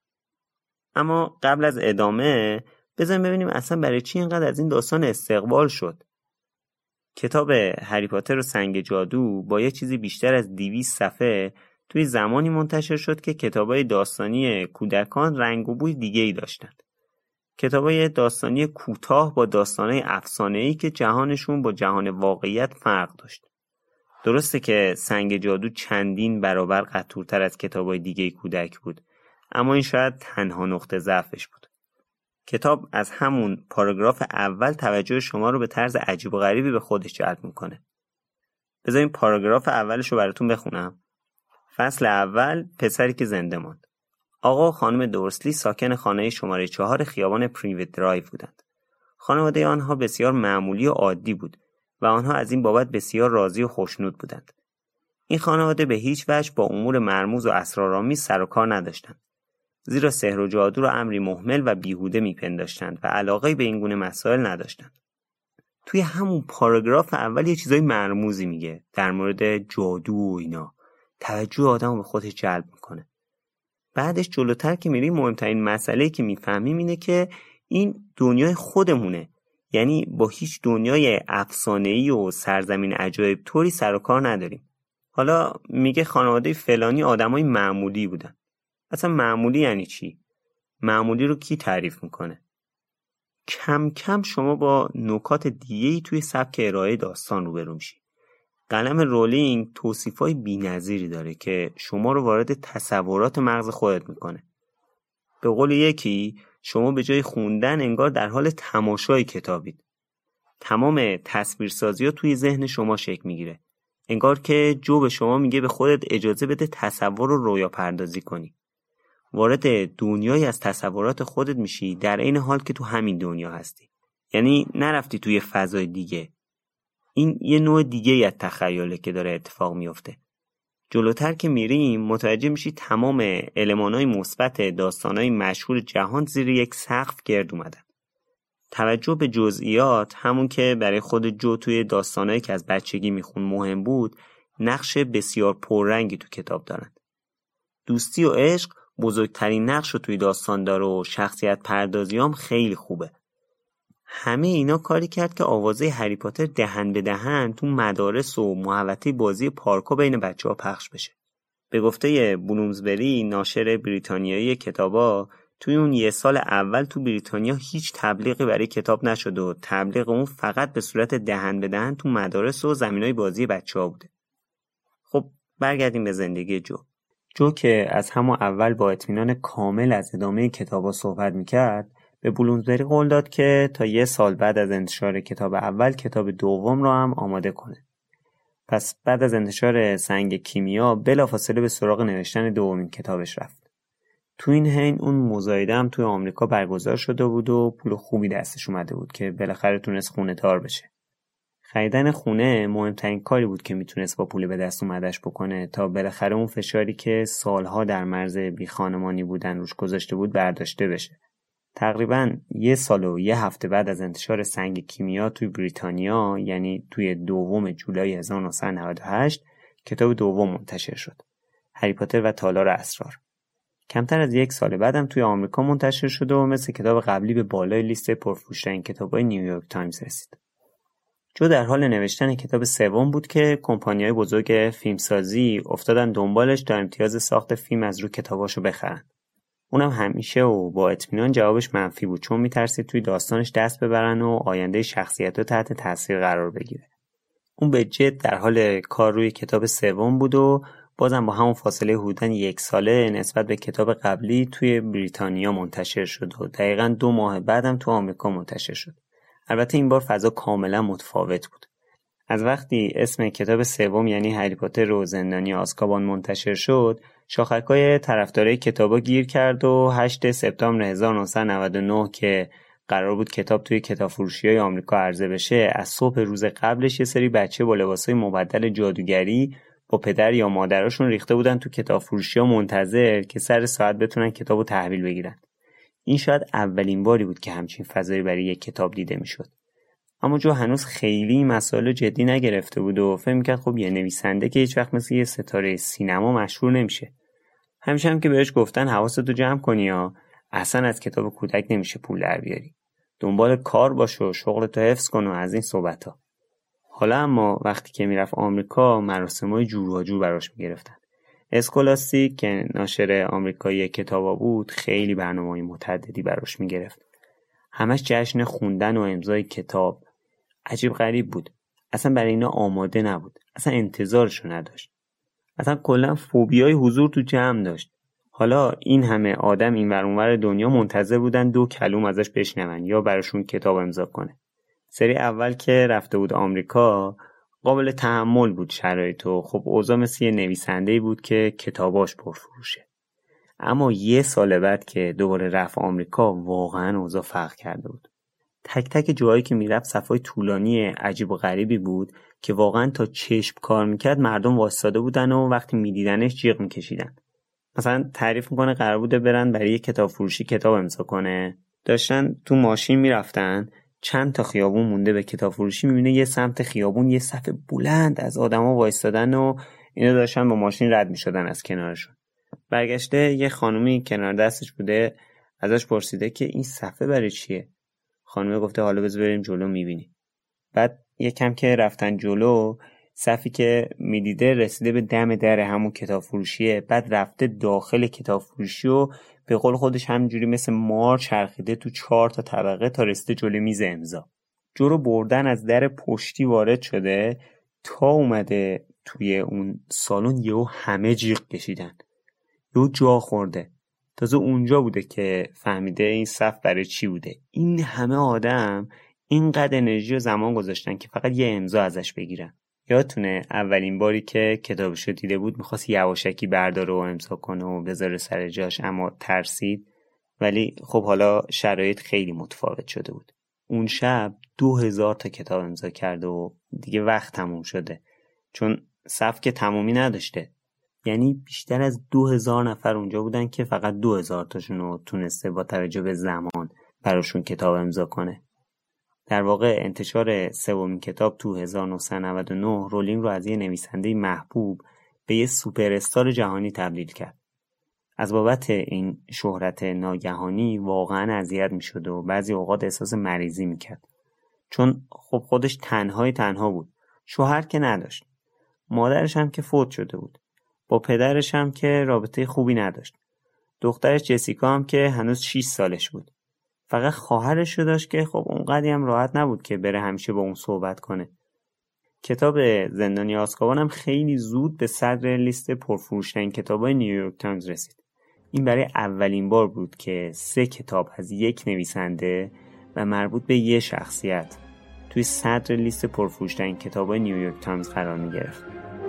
اما قبل از ادامه بذاریم ببینیم اصلا برای چی اینقدر از این داستان استقبال شد. کتاب هری پاتر و سنگ جادو با یه چیزی بیشتر از دویست صفحه توی زمانی منتشر شد که کتابای داستانی کودکان رنگ و بوی دیگه‌ای داشتند. کتابای داستانی کوتاه با داستانای افسانه‌ای که جهانشون با جهان واقعیت فرق داشت. درسته که سنگ جادو چندین برابر قطورتر از کتابای دیگه کودک بود، اما این شاید تنها نقطه ضعفش بود. کتاب از همون پاراگراف اول توجه شما رو به طرز عجیب و غریبی به خودش جلب میکنه. بذارین پاراگراف اولش رو براتون بخونم. فصل اول، پسری که زنده ماند. آقا و خانم دورسلی ساکن خانه شماره چهار خیابان پریوت درایو بودند. خانواده آنها بسیار معمولی و عادی بود و آنها از این بابت بسیار راضی و خوشنود بودند. این خانواده به هیچ وجه با امور مرموز و اسرارآمیز سر و کار نداشتند، زیرا سحر و جادو را امری مهمل و بیهوده میپنداشتند و علاقه به این گونه مسائل نداشتند. توی همون پاراگراف اول یه چیزای مرموزی میگه در مورد جادو و اینا، توجه آدمو به خودش جلب میکنه. بعدش جلوتر که میریم مهمترین مسئله‌ای که میفهمیم اینه که این دنیای خودمونه، یعنی با هیچ دنیای افسانه‌ای و سرزمین عجایب طوری سر و کار نداریم. حالا میگه خانواده فلانی آدمای معمولی بودن. اصلا معمولی یعنی چی؟ معمولی رو کی تعریف میکنه؟ کم کم شما با نکات دیگه‌ای توی سبک ارائه داستان روبرو میشی. قلم رولینگ توصیفای بی‌نظیری داره که شما رو وارد تصورات مغز خودت میکنه. به قول یکی، شما به جای خوندن انگار در حال تماشای کتابید. تمام تصویرسازی‌ها توی ذهن شما شکل میگیره. انگار که جو به شما میگه به خودت اجازه بده تصور و رویا پردازی کنی. وارد دنیایی از تصورات خودت میشی در این حال که تو همین دنیا هستی. یعنی نرفتی توی فضای دیگه. این یه نوع دیگه ای از تخیله که داره اتفاق میفته. جلوتر که میریم متوجه میشی تمام المانای مثبت داستانای مشهور جهان زیر یک سقف گرد اومدن. توجه به جزئیات، همون که برای خود جو توی داستانایی که از بچگی میخون مهم بود، نقش بسیار پررنگی تو کتاب دارن. دوستی و عشق بزرگترین نقش رو توی داستان داره و شخصیت پردازی هم خیلی خوبه. همه اینا کاری کرد که آوازه هری پاتر دهن به دهن تو مدارس و محوطه بازی پارکا بین بچه‌ها پخش بشه. به گفته بلومزبری، ناشر بریتانیایی کتابا، توی اون یه سال اول تو بریتانیا هیچ تبلیغی برای کتاب نشد و تبلیغ اون فقط به صورت دهن به دهن تو مدارس و زمینای بازی بچه‌ها بوده. خب برگردیم به زندگی جو. جو که از همون اول با اطمینان کامل از ادامه کتابا صحبت میکرد، به بلومزبری قول داد که تا یه سال بعد از انتشار کتاب اول کتاب دوم رو هم آماده کنه. پس بعد از انتشار سنگ کیمیا بلافاصله به سراغ نوشتن دومین کتابش رفت. تو این حین اون مزایده هم توی آمریکا برگزار شده بود و پول خوبی دستش اومده بود که بالاخره تونست خونه دار بشه. خریدن خونه مهمترین کاری بود که میتونست با پول به دست اومدش بکنه تا بالاخره اون فشاری که سالها در مرز بی خانمانی بودن روش گذاشته بود برداشته بشه. تقریباً یه سال و یه هفته بعد از انتشار سنگ کیمیا توی بریتانیا، یعنی توی دوم جولای هزار و نهصد و نود و هشت، کتاب دوم منتشر شد. هری پاتر و تالار اسرار. کمتر از یک سال بعدم توی آمریکا منتشر شد و مثل کتاب قبلی به بالای لیست پرفروش‌ترین کتاب‌های نیویورک تایمز رسید. جو در حال نوشتن کتاب سوم بود که کمپانی‌های بزرگ فیلمسازی افتادن دنبالش تا امتیاز ساخت فیلم از رو کتاباشو بخرن. اونم همیشه و با اطمینان جوابش منفی بود، چون میترسید توی داستانش دست ببرن و آینده شخصیت‌ها تحت تاثیر قرار بگیره. اون به جد در حال کار روی کتاب سوم بود و بازم با همون فاصله حدوداً یک ساله نسبت به کتاب قبلی توی بریتانیا منتشر شد و دقیقاً دو ماه بعدم تو آمریکا منتشر شد. البته این بار فضا کاملا متفاوت بود. از وقتی اسم کتاب سوم یعنی هری پاتر و زندانی آزکابان منتشر شد، شاخک‌های طرفدارای کتابا گیر کرد و هشتم سپتامبر هزار و نهصد و نود و نه که قرار بود کتاب توی کتابفروشی‌های آمریکا عرضه بشه، از صبح روز قبلش یه سری بچه با لباسای مبدل جادوگری با پدر یا مادراشون ریخته بودن تو کتابفروشی‌ها منتظر که سر ساعت بتونن کتابو تحویل بگیرن. این شاید اولین باری بود که همچین فضایی برای یک کتاب دیده میشد. اما جو هنوز خیلی مسائل جدی نگرفته بود و فکر می‌کرد خب یه نویسنده که هیچ وقت مثل یه ستاره سینما مشهور نمیشه. همیشه هم که بهش گفتن حواستو جمع کنی یا اصلا از کتاب کودک نمیشه پول در بیاری. دنبال کار باش و شغلتو حفظ کن و از این صحبت‌ها. حالا اما وقتی که میرفت آمریکا مراسمای جور و جور براش میگرفتن. اسکولاستیک که ناشر آمریکایی کتابا بود خیلی برنامه‌های متعددی براش میگرفت. همش جشن خوندن و امضای کتاب. عجیب غریب بود. اصلا برای اینا آماده نبود. اصلا انتظارشو نداشت. اصلا کلا فوبیای حضور تو جمع داشت. حالا این همه آدم این ور اون ور دنیا منتظر بودن دو کلوم ازش بشنون یا براشون کتاب امضا کنه. سری اول که رفته بود آمریکا قابل تحمل بود شرایط و خب اوضاع مثل یه نویسنده‌ای بود که کتاباش پرفروشه. اما یه سال بعد که دوباره رفت آمریکا واقعا اوضاع فرق کرده بود. تک تک جایی که میرفت صفای طولانی عجیب و غریبی بود که واقعا تا چشم کار میکرد مردم واسطاده بودن و وقتی میدیدنش جیغ میکشیدن. مثلا تعریف میکنه قرار بوده برن برای یه کتاب فروشی کتاب امضا کنه، داشتن تو ماشین میرفتن، چند تا خیابون مونده به کتاب فروشی، میبینه یه سمت خیابون یه صف بلند از آدما وایستادن و اینا داشتن با ماشین رد میشدن از کنارشون. برگشته یه خانومی کنار دستش بوده، ازش پرسیده که این صفه برای چیه؟ خانومه گفته حالا بذار بریم جلو میبینی. بعد یکم که رفتن جلو، صفی که میدیده رسیده به دم در همون کتاب فروشیه. بعد رفته داخل کتاب فروشی و به قول خودش همینجوری مثل مار چرخیده تو چهار تا طبقه تا رسیده جلوی میز امضا. جو رو بردن از در پشتی وارد شده تا اومده توی اون سالن یهو همه جیغ کشیدن. یهو جا خورده. تازه اونجا بوده که فهمیده این صف برای چی بوده. این همه آدم اینقدر انرژی و زمان گذاشتن که فقط یه امضا ازش بگیرن. یادتونه اولین باری که کتابشو دیده بود میخواست یواشکی برداره و امضا کنه و بذاره سر جاش، اما ترسید. ولی خب حالا شرایط خیلی متفاوت شده بود. اون شب دو هزار تا کتاب امضا کرده و دیگه وقت تموم شده، چون صف که تمومی نداشته. یعنی بیشتر از دو هزار نفر اونجا بودن که فقط دو هزار تاشون رو تونسته با توجه به زمان براشون کتاب امضا کنه. در واقع انتشار سومین کتاب تو هزار و نهصد و نود و نه رولینگ رو از یه نویسنده محبوب به یه سوپر استار جهانی تبدیل کرد. از بابت این شهرت ناگهانی واقعا اذیت می‌شد و بعضی اوقات احساس مریضی می‌کرد. چون خب خودش تنهای تنها بود. شوهر که نداشت. مادرش هم که فوت شده بود. با پدرش هم که رابطه خوبی نداشت. دخترش جسیکا هم که هنوز شش سالش بود. فقط خواهرش رو داشت که خب اونقدی هم راحت نبود که بره همیشه با اون صحبت کنه. کتاب زندانی آزکابان هم خیلی زود به صدر لیست پرفروش‌ترین کتابای نیویورک تایمز رسید. این برای اولین بار بود که سه کتاب از یک نویسنده و مربوط به یه شخصیت توی صدر لیست پرفروش‌ترین کتاب‌های نیویورک تایمز قرار می‌گرفت.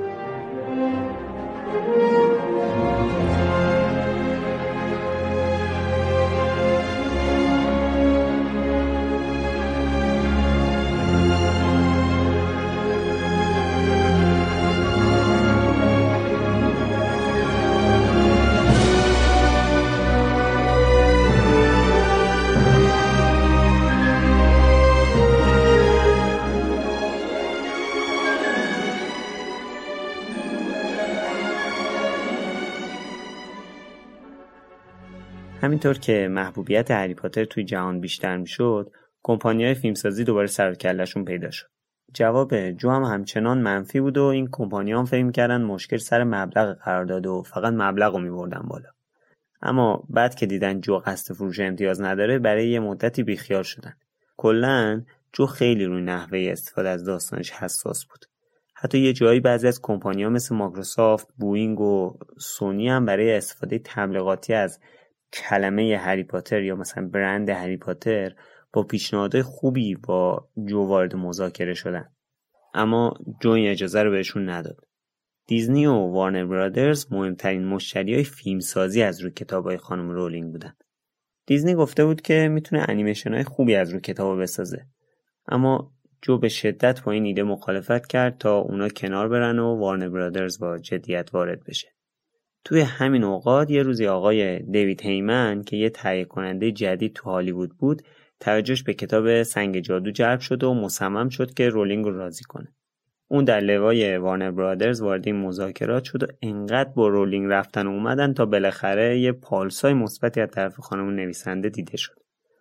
همینطور که محبوبیت هری پاتر توی جهان بیشتر میشد، کمپانی‌های فیلمسازی دوباره سر و کله‌شون پیدا شد. جواب جو هم همچنان منفی بود و این کمپانی‌ها فکر می‌کردن مشکل سر مبلغ قرار داده و فقط مبلغ رو می‌بردن بالا. اما بعد که دیدن جو قصد فروش امتیاز نداره، برای یه مدتی بیخیال شدن. کلاً جو خیلی روی نحوه استفاده از داستانش حساس بود. حتی یه جایی بعضی از کمپانی‌ها مثل مایکروسافت، بوئینگ و سونی هم برای استفاده تبلیغاتی از کلمه هری پاتر یا مثلا برند هری پاتر با پیشنهادهای خوبی با جو وارد مذاکره شدن، اما جو این اجازه رو بهشون نداد. دیزنی و وارنر برادرز مهمترین مشتریای فیلمسازی از روی کتابای خانم رولینگ بودن. دیزنی گفته بود که میتونه انیمیشن‌های خوبی از روی کتابا بسازه، اما جو به شدت با این ایده مخالفت کرد تا اونا کنار برن و وارنر برادرز با جدیت وارد بشه. توی همین اوقات یه روزی آقای دیوید هیمن که یه تهیه کننده جدید تو هالیوود بود، توجهش به کتاب سنگ جادو جلب شد و مصمم شد که رولینگ رو راضی کنه. اون در لوای وارنر برادرز وارد این مذاکرات شد و انقدر با رولینگ رفتن و اومدن تا بالاخره یه پالسای مثبتی از طرف خانم نویسنده دیده شد.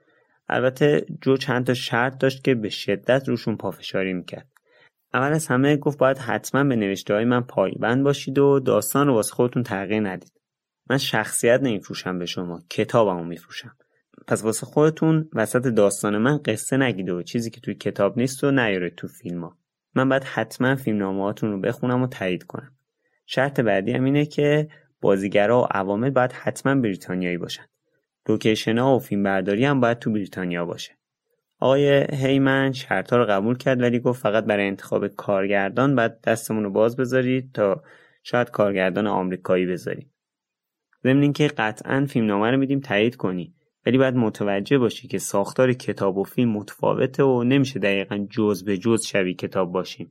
البته جو چند تا شرط داشت که به شدت روشون پافشاری میکرد. اول از همه گفت باید حتما به نوشته‌های من پایبند باشید و داستان رو واسه خودتون تغییر ندید. من شخصیت نمیفروشم به شما، کتابمو میفروشم. پس واسه خودتون وسط داستان من قصه نگید و چیزی که توی کتاب نیست و نیارید تو فیلم‌ها. من باید حتما فیلمنامه‌هاتون رو بخونم و تایید کنم. شرط بعدی هم اینه که بازیگرا و عوامل باید حتما بریتانیایی باشن. لوکیشن‌ها و فیلمبرداری هم باید تو بریتانیا باشه. آقای هیمن شرطا رو قبول کرد، ولی گفت فقط برای انتخاب کارگردان باید دستمون رو باز بذارید تا شاید کارگردان آمریکایی بذارید. ضمن اینکه قطعاً فیلمنامه رو میدیم تایید کنی، ولی باید متوجه باشی که ساختار کتاب و فیلم متفاوته و نمیشه دقیقاً جز به جز شبیه کتاب باشیم.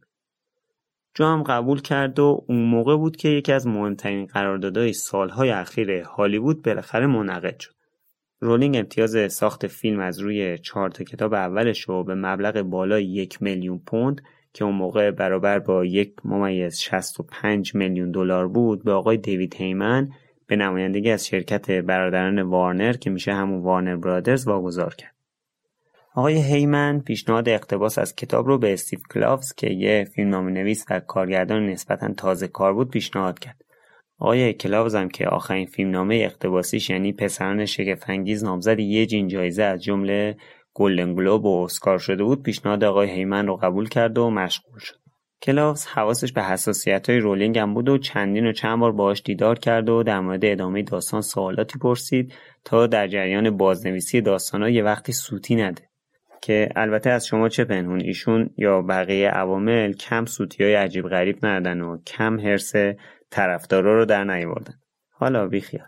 جو هم قبول کرد و اون موقع بود که یکی از مهمترین قراردادهای سالهای اخیر هالیوود بالاخره منعقد شد. رولینگ امتیاز ساخت فیلم از روی چهار تا کتاب اولش رو به مبلغ بالای یک میلیون پوند که اون موقع برابر با یک ممیز شصت و پنج میلیون دلار بود به آقای دیوید هیمن به نمایندگی از شرکت برادران وارنر که میشه همون وارنر برادرز واگذار کرد. آقای هیمن پیشنهاد اقتباس از کتاب رو به استیو کلاوز که یه فیلمنامه‌نویس و کارگردان نسبتاً تازه کار بود پیشنهاد کرد. آقای کلاوز هم که آخرین فیلمنامه اقتباسیش یعنی پسران شگفت‌انگیز نامزد یه جین جایزه از جمله گلدن گلوب و اسکار شده بود، پیشنهاد آقای هیمن رو قبول کرد و مشغول شد. کلاوز حواسش به حساسیت‌های رولینگ هم بود و چندین و چند بار باهاش دیدار کرد و در مورد ادامه داستان سوالاتی پرسید تا در جریان بازنویسی داستان‌ها یه وقتی سوتی نده. که البته از شما چه پنهون، ایشون یا بقیه عوامل کم سوتی‌های عجیب غریب ندادن و کم حرص طرفدارا رو در نیاوردن. حالا بیخیال.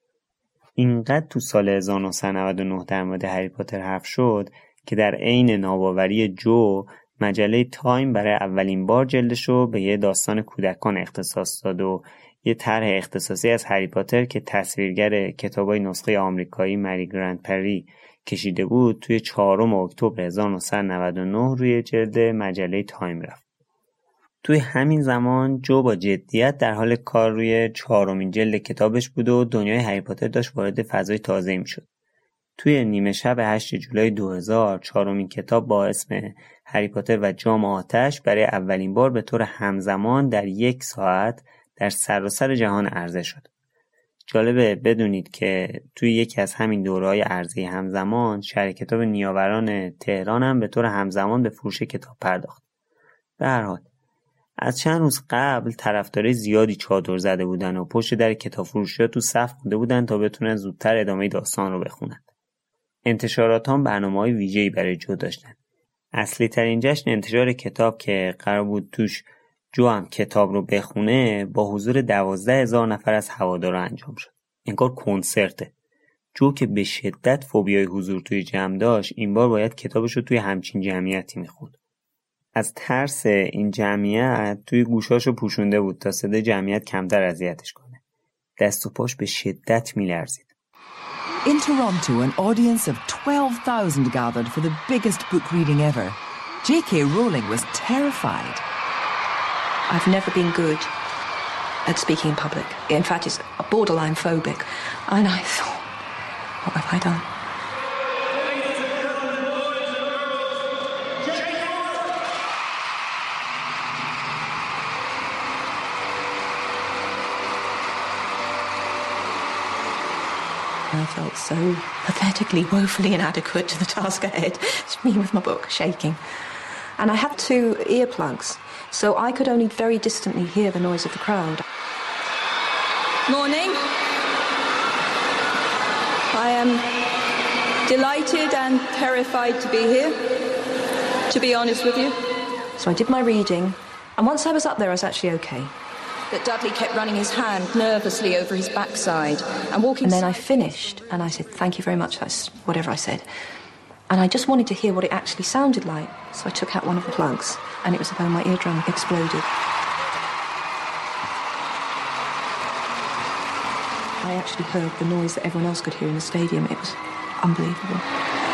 اینقدر تو سال هزار و نهصد و نود و نه در مورد هری پاتر حرف شد که در عین ناباوری جو مجله تایم برای اولین بار جلدش رو به یه داستان کودکان اختصاص داد و یه طرح اختصاصی از هری پاتر که تصویرگر کتابای نسخه آمریکایی مری گرند پری کشیده بود توی چهارم اکتبر هزار و نهصد و نود و نه روی جلد مجله تایم رفت. توی همین زمان جو با جدیت در حال کار روی چهارمین جلد کتابش بود و دنیای هری پاتر داشت وارد فضای تازه‌ای می‌شد. توی نیمه شب هشت جولای دو هزار چهارمین کتاب با اسم هری پاتر و جام آتش برای اولین بار به طور همزمان در یک ساعت در سراسر جهان عرضه شد. جالبه بدونید که توی یکی از همین دوره‌های عرضه همزمان شهر کتاب نیاوران تهران هم به طور همزمان به فروش کتاب پرداخت. به هر حال از چند روز قبل طرفدارای زیادی چادر زده بودن و پشت در کتاب فروشی‌ها تو صف مونده بودن تا بتونن زودتر ادامه داستان رو بخونن. انتشارات هم برنامه‌های ویژه‌ای برای جو داشتن. اصلی ترین جشن انتشار کتاب که قرار بود توش جو هم کتاب رو بخونه با حضور دوازده هزار نفر از هوادارا انجام شد. انگار کنسرته. جو که به شدت فوبیای حضور توی جمع داشت، این بار باید کتابش رو توی همچین جمعیتی میخوند. از ترس این جمعیت توی گوشاشو پوشونده بود تا صدای جمعیت کمتر اذیتش کنه. دست و پاش به شدت میلرزید. In Toronto, an audience of twelve thousand gathered for the biggest book reading ever. J K Rowling was terrified. I've never been good at speaking in public. In fact, it's borderline phobic. And I thought, what have I done? I felt so pathetically, woefully inadequate to the task ahead. It's me with my book, shaking. And I had two earplugs, so I could only very distantly hear the noise of the crowd. Morning. I am delighted and terrified to be here, to be honest with you. So I did my reading, and once I was up there, I was actually okay. That Dudley kept running his hand nervously over his backside and walking... And then I finished, and I said, thank you very much, that's whatever I said. And I just wanted to hear what it actually sounded like, so I took out one of the plugs, and it was as though my eardrum exploded. I actually heard the noise that everyone else could hear in the stadium. It was unbelievable.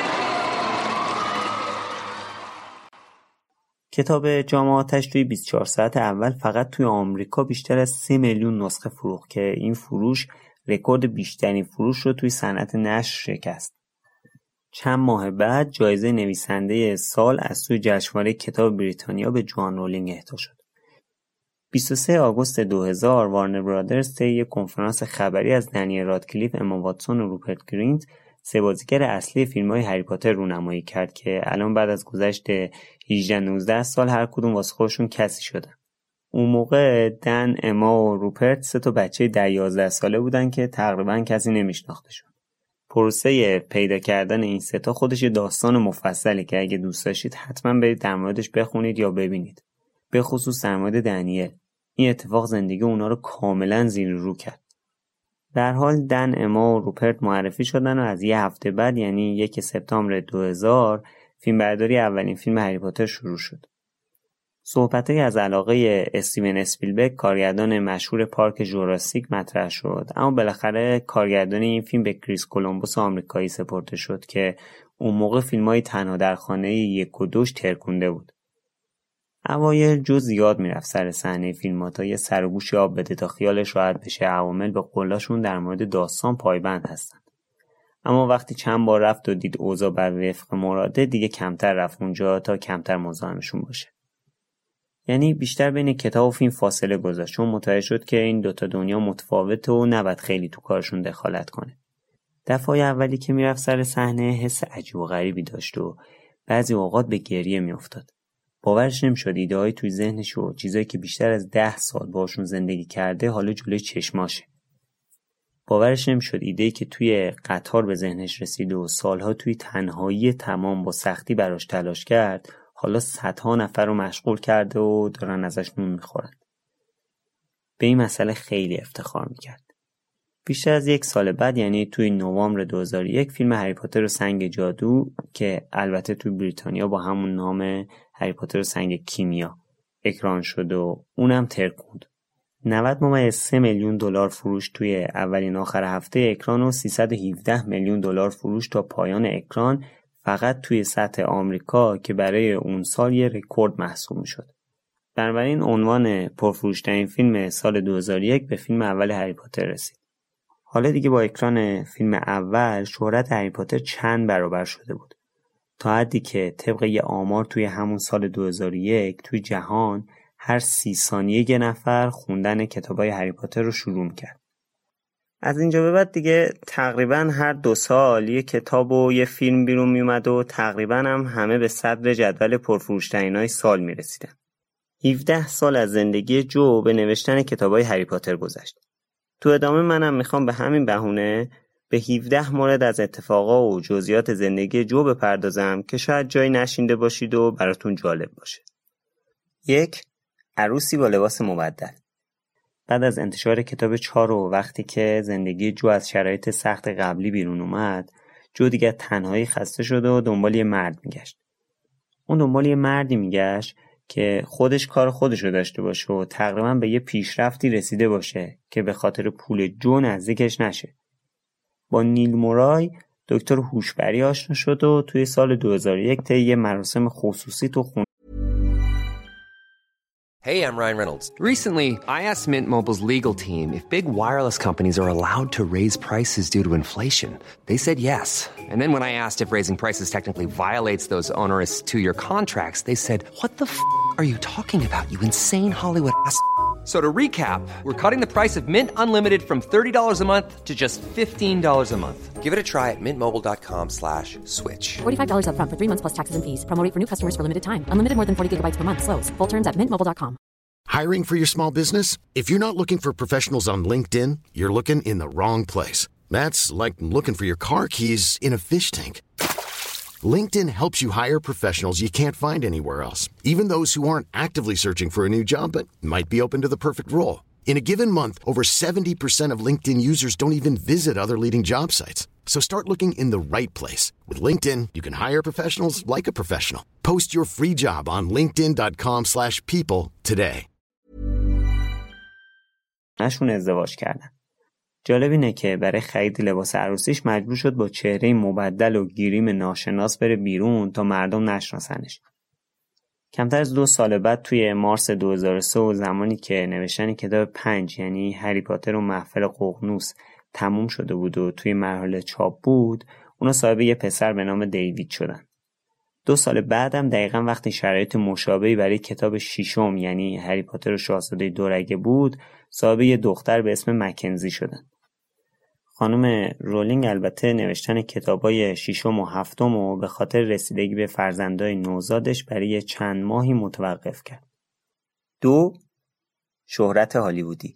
کتاب جام آتش توی بیست و چهار ساعت اول فقط توی آمریکا بیشتر از سه میلیون نسخه فروخت که این فروش رکورد بیشترین فروش رو توی صنعت نشر شکست. چند ماه بعد جایزه نویسنده سال از سوی جشنواره کتاب بریتانیا به جوان رولینگ اهدا شد. بیست و سوم آگوست دو هزار وارنر برادرز طی یک کنفرانس خبری از دنیل رادکلیف، اما واتسون و روپرت گرینت، سه بازیگر اصلی فیلم‌های هری پاتر رونمایی کرد که الان بعد از گذشت هجده نوزده سال هر کدوم واسه خودشون کسی شدن. اون موقع دن، اما و روپرت سه تا بچه ده یازده ساله بودن که تقریبا کسی نمیشناختشون. پروسه پیدا کردن این سه تا خودش داستان مفصله که اگه دوست داشتید حتما برید در موردش بخونید یا ببینید. به خصوص در مورد دنیل. این اتفاق زندگی اونا رو کاملا زیر رو کرد. در حال دن، اما و روپرت معرفی شدن و از یه هفته بعد یعنی یک سپتامبر دو هزار فیلمبرداری اولین فیلم هری پاتر شروع شد. صحبت‌هایی از علاقه استیون اسپیلبرگ، کارگردان مشهور پارک ژوراسیک، مطرح شد، اما بالاخره کارگردانی این فیلم به کریس کولومبوس آمریکایی سپرده شد که اون موقع فیلم‌های تنها در خانه یک و دوش ترکونده بود. اوایل جو زیاد میرفت سر صحنه فیلم‌ها تا یه سر و گوش آب بده تا خیالش راحت بشه عوامل به قولاشون در مورد داستان پایبند هستن. اما وقتی چند بار رفت و دید اوضاع بر وفق مراده، دیگه کمتر رفت اونجا تا کمتر مزاحمشون باشه. یعنی بیشتر بین کتاب و فیلم فاصله گذاشت، چون متوجه شد که این دوتا دنیا متفاوته و نباید خیلی تو کارشون دخالت کنه. دفعه اولی که میرفت سر صحنه حس عجیب و غریبی داشت و بعضی اوقات به گریه میافتاد. باورش نمیشد ایده‌های توی ذهنش و چیزایی که بیشتر از ده سال باشون زندگی کرده حالا جلوی چشماشه. باورش نمیشد ایده‌ای که توی قطار به ذهنش رسید و سالها توی تنهایی تمام با سختی براش تلاش کرد، حالا صدها نفر رو مشغول کرده و دارن ازش نون میخورن. به این مسئله خیلی افتخار میکرد. بیشتر از یک سال بعد یعنی توی نوامبر دو هزار و یک فیلم هری پاتر و سنگ جادو که البته توی بریتانیا با همون نام هری پاتر و سنگ کیمیا اکران شد و اونم ترکوند. نود ممیز سه میلیون دلار فروش توی اولین آخر هفته اکران و سیصد و هفده میلیون دلار فروش تا پایان اکران فقط توی سطح آمریکا که برای اون سال یه رکورد محسوب میشد. بنابراین عنوان پرفروش‌ترین فیلم سال دو هزار و یک به فیلم اول هری پاتر رسید. حالا دیگه با اکران فیلم اول شهرت هری پاتر چند برابر شده بود، تا حدی که طبق یه آمار توی همون سال دو هزار و یک توی جهان هر سی ثانیه یه نفر خوندن کتابای هری پاتر رو شروع می‌کرد. از اینجا به بعد دیگه تقریبا هر دو سال یه کتاب و یه فیلم بیرون میومد و تقریبا هم همه به صدر جدول پرفروش‌ترینای سال میرسیدن. هفده سال از زندگی جو به نوشتن کتابای هری پاتر گذشت. تو ادامه منم میخوام به همین بهونه به هفده مورد از اتفاقا و جزئیات زندگی جو بپردازم که شاید جایی نشینده باشید و براتون جالب باشه. یک، عروسی با لباس مبدل. بعد از انتشار کتاب چارو، وقتی که زندگی جو از شرایط سخت قبلی بیرون اومد، جو دیگه تنهایی خسته شد و دنبال یه مرد میگشت. اون دنبال یه مردی میگشت که خودش کار خودشو داشته باشه و تقریبا به یه پیشرفتی رسیده باشه که به خاطر پول جو نزدیکش نشه. با نیل مورای دکتر هوشبری آشنا شد و توی سال دو هزار و یک طی یه مراسم خصوصی تو خونه. Hey, I'm Ryan Reynolds. Recently, I asked Mint Mobile's legal team if big wireless companies are allowed to raise prices due to inflation. They said yes. And then when I asked if raising prices technically violates those onerous two-year contracts, they said, what the f*** are you talking about, you insane Hollywood ass f- So to recap, we're cutting the price of Mint Unlimited from thirty dollars a month to just fifteen dollars a month. Give it a try at mintmobile.com slash switch. forty-five dollars up front for three months plus taxes and fees. Promo rate for new customers for limited time. Unlimited more than forty gigabytes per month. Slows full terms at mint mobile dot com. Hiring for your small business? If you're not looking for professionals on LinkedIn, you're looking in the wrong place. That's like looking for your car keys in a fish tank. LinkedIn helps you hire professionals you can't find anywhere else, even those who aren't actively searching for a new job but might be open to the perfect role. In a given month, over seventy percent of LinkedIn users don't even visit other leading job sites. So start looking in the right place. With LinkedIn, you can hire professionals like a professional. Post your free job on linkedin.com slash people today. نشون ازدواج کردن. جالب اینه که برای خرید لباس عروسیش مجبور شد با چهره مبدل و گریم ناشناس بره بیرون تا مردم نشناسنش. کمتر از دو سال بعد توی مارس دو هزار و سه و زمانی که نوشتن کتاب پنج یعنی هری پاتر و محفل ققنوس تموم شده بود و توی مرحله چاپ بود، اونا صاحب یه پسر به نام دیوید شدن. دو سال بعدم دقیقاً وقتی شرایط مشابهی برای کتاب ششم یعنی هری پاتر و شاهزاده دورگه بود، صاحب یه دختر به اسم مکنزی شدن. خانم رولینگ البته نوشتن کتابای ششم و هفتم و به خاطر رسیدگی به فرزندای نوزادش برای چند ماهی متوقف کرد. دو، شهرت هالیوودی.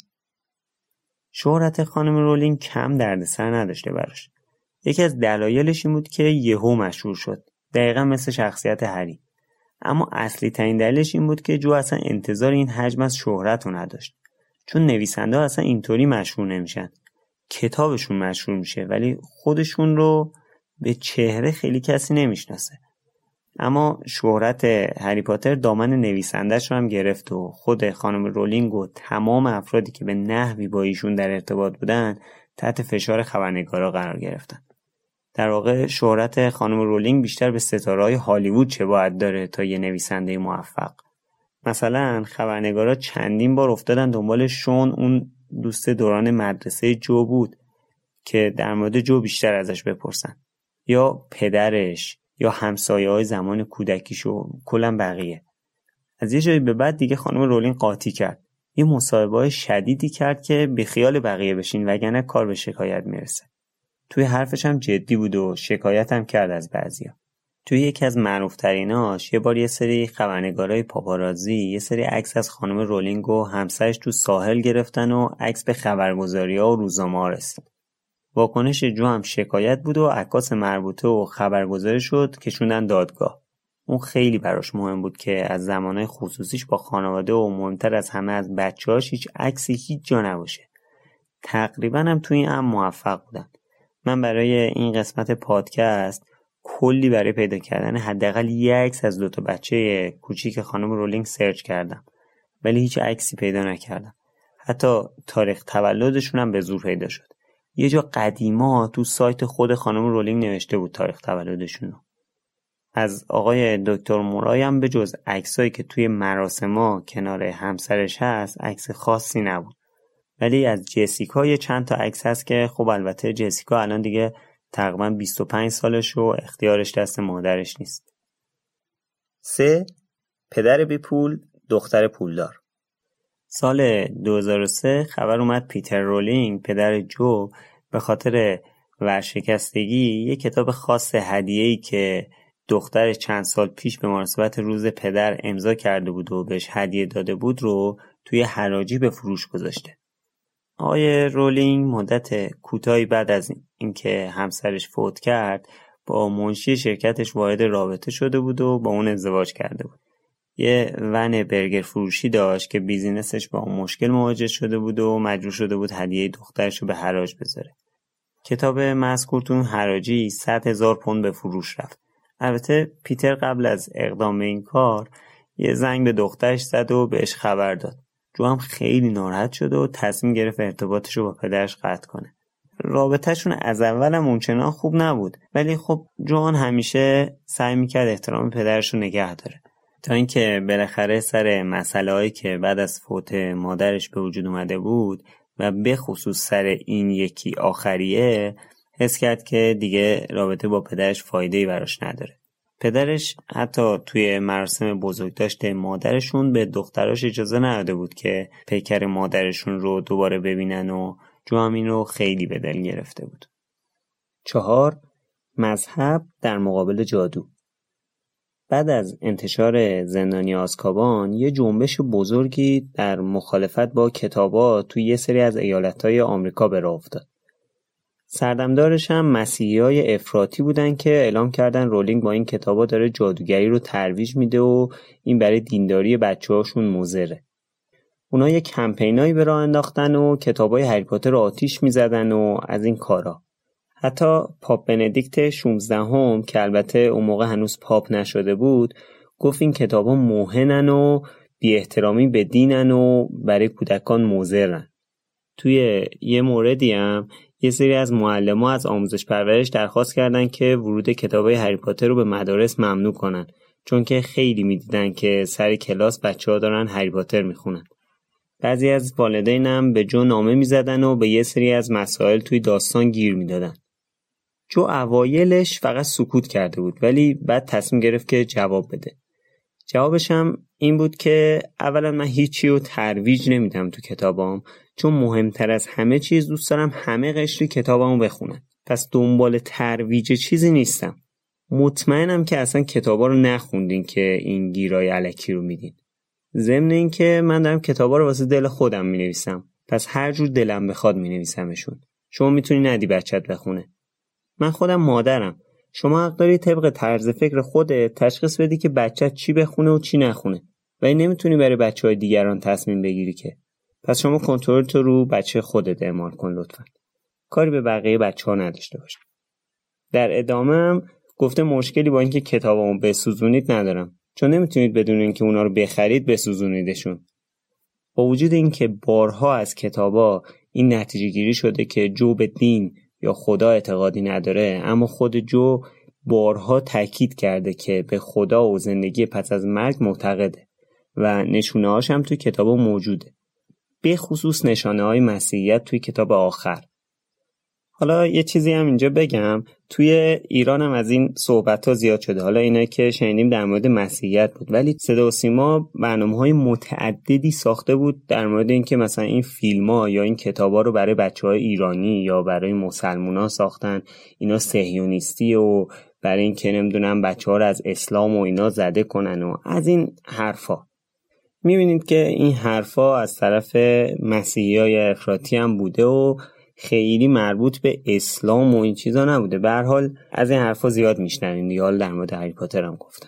شهرت خانم رولینگ کم دردسر نداشته براش. یکی از دلایلش این بود که یهو مشهور شد، دقیقا مثل شخصیت هری. اما اصلی ترین دلیلش این بود که جو اصلا انتظار این حجم از شهرت رو نداشت. چون نویسنده ها اصلا اینطوری مشهور نمیشن. کتابشون مشهور میشه ولی خودشون رو به چهره خیلی کسی نمیشناسه. اما شهرت هری پاتر دامن نویسنده‌ش رو هم گرفت و خود خانم رولینگ و تمام افرادی که به نحوی با ایشون در ارتباط بودن تحت فشار خبرنگارا قرار گرفتن. در واقع شهرت خانم رولینگ بیشتر به ستاره‌های هالیوود چه باید داره تا یه نویسنده موفق. مثلا خبرنگارا چندین بار افتادن دنبال شون، اون دوست دوران مدرسه جو بود که در مورد جو بیشتر ازش بپرسن، یا پدرش یا همسایه‌های زمان کودکیش و کلا بقیه. از یه جایی به بعد دیگه خانم رولینگ قاطی کرد، یه مصاحبه‌های شدیدی کرد که به خیال بقیه بشین وگرنه کار به شکایت میرسه. توی حرفش هم جدی بود و شکایت هم کرد از بعضیا. توی یکی از معروف‌تریناش یه بار یه سری خبرنگارای پاپارازی یه سری عکس از خانم رولینگ و همسرش تو ساحل گرفتن و عکس به خبرگزاری‌ها و روزنامه‌ها رسید. واکنش جو هم شکایت بود و عکاس مربوطه و خبرگزاری شد کشوندن دادگاه. اون خیلی براش مهم بود که از زمانهای خصوصیش با خانواده و مهمتر از همه از بچه‌هاش هیچ عکسی هیچ جا نباشه. تقریبا هم توی این هم موفق بودن. من برای این قسمت پادکست کلی برای پیدا کردن حداقل یک عکس از دو تا بچه کوچیک خانم رولینگ سرچ کردم ولی هیچ عکسی پیدا نکردم. حتی تاریخ تولدشون هم به زور پیدا شد. یه جا قدیما تو سایت خود خانم رولینگ نوشته بود تاریخ تولدشون. از آقای دکتر مورای هم به جز عکسایی که توی مراسم‌ها کنار همسرش هست عکس خاصی نبود. ولی از جسیکا یه چند تا عکس هست که خب البته جسیکا الان دیگه تقریباً بیست و پنج سالش و اختیارش دست مادرش نیست. سه، پدر بی پول، دختر پولدار. سال دو هزار و سه خبر اومد پیتر رولینگ پدر جو به خاطر ورشکستگی یه کتاب خاص هدیه‌ای که دختر چند سال پیش به مناسبت روز پدر امضا کرده بود و بهش هدیه داده بود رو توی حراجی به فروش گذاشته. آقای رولینگ مدت کوتاهی بعد از اینکه همسرش فوت کرد با منشی شرکتش وارد رابطه شده بود و با اون ازدواج کرده بود. یه ون برگر فروشی داشت که بیزینسش با اون مشکل مواجه شده بود و مجبور شده بود هدیه دخترش رو به حراج بذاره. کتاب مذکور تو حراجی صد هزار پوند به فروش رفت. البته پیتر قبل از اقدام به این کار یه زنگ به دخترش زد و بهش خبر داد. جو هم خیلی ناراحت شد و تصمیم گرفت ارتباطش رو با پدرش قطع کنه. رابطه‌شون از اول هم اونچنان خوب نبود، ولی خب جوان همیشه سعی میکرد احترام پدرش رو نگه داره، تا اینکه بالاخره سر مسائلی که بعد از فوت مادرش به وجود اومده بود و به خصوص سر این یکی آخریه حس کرد که دیگه رابطه با پدرش فایده‌ای براش نداره. پدرش حتی توی مراسم بزرگداشت مادرشون به دختراش اجازه نداده بود که پیکر مادرشون رو دوباره ببینن و جو هم این رو خیلی به دل گرفته بود. چهار، مذهب در مقابل جادو. بعد از انتشار زندانی آزکابان یه جنبش بزرگی در مخالفت با کتابا توی یه سری از ایالت‌های آمریکا به راه افتاد. سردمدارش هم مسیحیای افراطی بودن که اعلام کردن رولینگ با این کتابا داره جادوگری رو ترویج میده و این برای دینداری بچه‌هاشون مضره. اونا یه کمپینایی به راه انداختن و کتابای هری پاتر رو آتیش میزدن و از این کارا. حتی پاپ بندیکت شانزدهم که البته اون موقع هنوز پاپ نشده بود گفت این کتابا موهنن و بی احترامی به دینن و برای کودکان مضرن. توی یه موردی هم یه سری از معلم‌ها از آموزش پرورش درخواست کردن که ورود کتابای هری پاتر رو به مدارس ممنوع کنن، چون که خیلی میدیدن که سر کلاس بچه‌ها دارن هری پاتر میخونن. بعضی از والدین هم به جو نامه میزدن و به یه سری از مسائل توی داستان گیر میدادن. جو اوایلش فقط سکوت کرده بود، ولی بعد تصمیم گرفت که جواب بده. جوابش هم این بود که اولا من هیچی رو ترویج نمیدم تو کتابام، چون مهمتر از همه چیز دوست دارم همه قشری کتابامو بخونن. پس دنبال ترویج چیزی نیستم. مطمئنم که اصلا کتابا رو نخوندین که این گیرای الکی رو میدین. ضمن این که من دارم کتابا رو واسه دل خودم مینویسم، پس هر جور دلم بخواد مینویسمشون. شما میتونی ندی بچت بخونه. من خودم مادرم. شما حق داری طبق طرز فکر خودت تشخیص بدی که بچت چی بخونه و چی نخونه. ولی نمیتونی برای بچهای دیگران تصمیم بگیری که. پس شما کنترل تو رو بچه خودت اعمال کن لطفاً. کاری به بقیه بچه‌ها نداشته باش. در ادامه هم گفته مشکلی با اینکه کتابامو بسوزونید ندارم، چون نمیتونید بدون اینکه اونا رو بخرید بسوزونیدشون. با وجود اینکه بارها از کتابا این نتیجه گیری شده که جو به دین یا خدا اعتقادی نداره، اما خود جو بارها تاکید کرده که به خدا و زندگی پس از مرگ معتقده و نشونه هاش هم توی کتابا موجوده، به خصوص نشانه های مسیحیت توی کتاب آخر. حالا یه چیزی هم اینجا بگم، توی ایران هم از این صحبت ها زیاد شده. حالا اینایی که شنیدیم در مورد مسیحیت بود، ولی صدا و سیما برنامه‌های متعددی ساخته بود در مورد اینکه مثلا این فیلم‌ها یا این کتابا رو برای بچه‌های ایرانی یا برای مسلمونا ساختن، اینا صهیونیستی و برای اینکه نمیدونم بچه‌ها رو از اسلام و اینا زده کنن و از این حرفا. می‌بینید که این حرفا از طرف مسیحیای افراطی هم بوده و خیلی مربوط به اسلام و این چیزا نبوده. به هر حال از این حرفا زیاد میشنویم دیگه. حالا در مورد هری پاتر هم گفتم.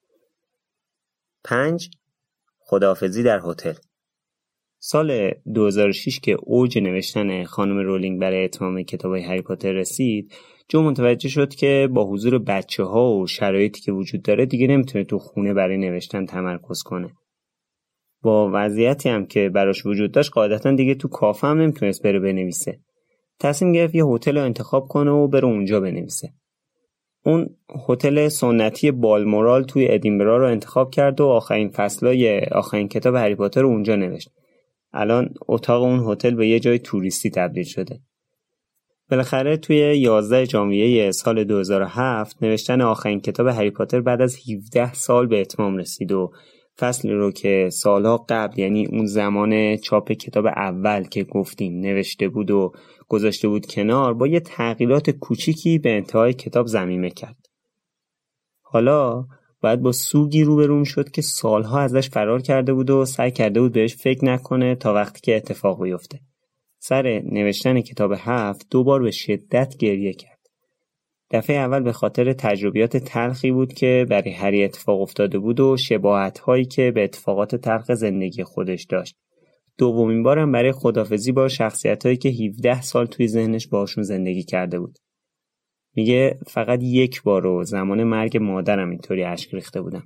پنج، خداحافظی در هتل. سال دو هزار و شش که اوج نوشتن خانم رولینگ برای اتمام کتابای هری پاتر رسید، جو متوجه شد که با حضور بچه‌ها و شرایطی که وجود داره دیگه نمیتونه تو خونه برای نوشتن تمرکز کنه. با وضعیتی هم که براش وجود داشت قاعدتاً دیگه تو کافه هم نمیتونست بره بنویسه. تصمیم گرفت یه هتل رو انتخاب کنه و بره اونجا بنویسه. اون هتل سنتی بالمورال توی ادینبرا رو انتخاب کرد و آخرین فصلای آخرین کتاب هری پاتر رو اونجا نوشت. الان اتاق اون هتل به یه جای توریستی تبدیل شده. بالاخره توی یازده ژانویه سال دو هزار و هفت نوشتن آخرین کتاب هری پاتر بعد از هفده سال به اتمام رسید و فصلی رو که سالها قبل، یعنی اون زمان چاپ کتاب اول که گفتیم نوشته بود و گذاشته بود کنار، با یه تغییرات کوچیکی به انتهای کتاب ضمیمه کرد. حالا باید با سوگی روبرو شد که سالها ازش فرار کرده بود و سعی کرده بود بهش فکر نکنه تا وقتی که اتفاق بیفته. سر نوشتن کتاب هفت دو بار به شدت گریه کرد. دفعه اول به خاطر تجربیات تلخی بود که برای هری اتفاق افتاده بود و شباهت‌هایی که به اتفاقات تلخ زندگی خودش داشت. دومین بارم برای خداحافظی با شخصیتایی که هفده سال توی ذهنش باشون زندگی کرده بود. میگه فقط یک بار رو زمان مرگ مادرم اینطوری اشک ریخته بودم.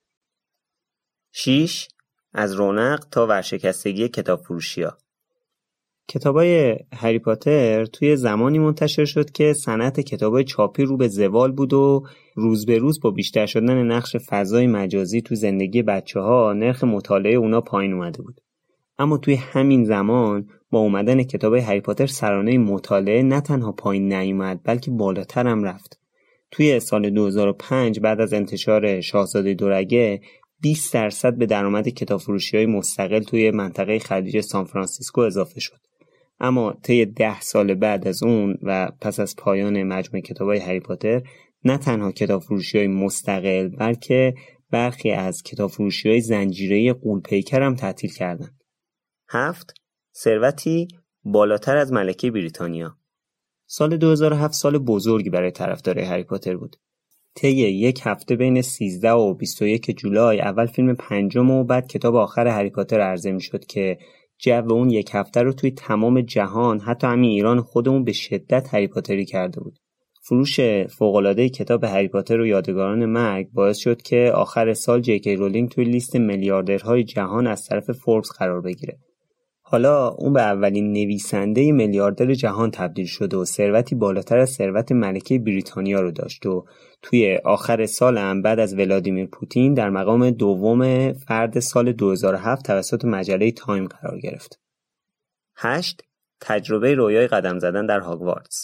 شیش، از رونق تا ورشکستگی کتاب فروشی‌ها. کتابای هری پاتر توی زمانی منتشر شد که صنعت کتابای چاپی رو به زوال بود و روز به روز با بیشتر شدن نقش فضای مجازی تو زندگی بچه‌ها نرخ مطالعه اونا پایین اومده بود. اما توی همین زمان با اومدن کتابای هری پاتر سرانه مطالعه نه تنها پایین نیومد بلکه بالاتر هم رفت. توی سال دو هزار و پنج بعد از انتشار شاهزاده دورگه بیست درصد به درآمد کتابفروشی‌های مستقل توی منطقه خلیج سانفرانسیسکو اضافه شد. اما طی ده سال بعد از اون و پس از پایان مجموعه کتاب‌های هری پاتر نه تنها کتابفروشی‌های مستقل بلکه برخی از کتابفروشی‌های زنجیره‌ای غول‌پیکر هم تعطیل کردند. هفت، ثروتی بالاتر از ملکه بریتانیا. سال دو هزار و هفت سال بزرگی برای طرفدارای هری پاتر بود. طی یک هفته بین سیزده و بیست و یک جولای اول فیلم پنجم و بعد کتاب آخر هری پاتر عرضه می‌شد که جو اون یک هفته رو توی تمام جهان حتی همین ایران خودمون به شدت هری پاتری کرده بود. فروش فوق‌العاده کتاب هری پاتر و یادگاران مرگ باعث شد که آخر سال جی کی رولینگ توی لیست میلیاردرهای جهان از طرف فوربس قرار بگیره. حالا اون به اولین نویسنده میلیاردر جهان تبدیل شده و ثروتی بالاتر از ثروت ملکه بریتانیا رو داشت و توی آخر سال هم بعد از ولادیمیر پوتین در مقام دوم فرد سال دو هزار و هفت توسط مجله تایم قرار گرفت. هشت، تجربه رویای قدم زدن در هاگوارتس.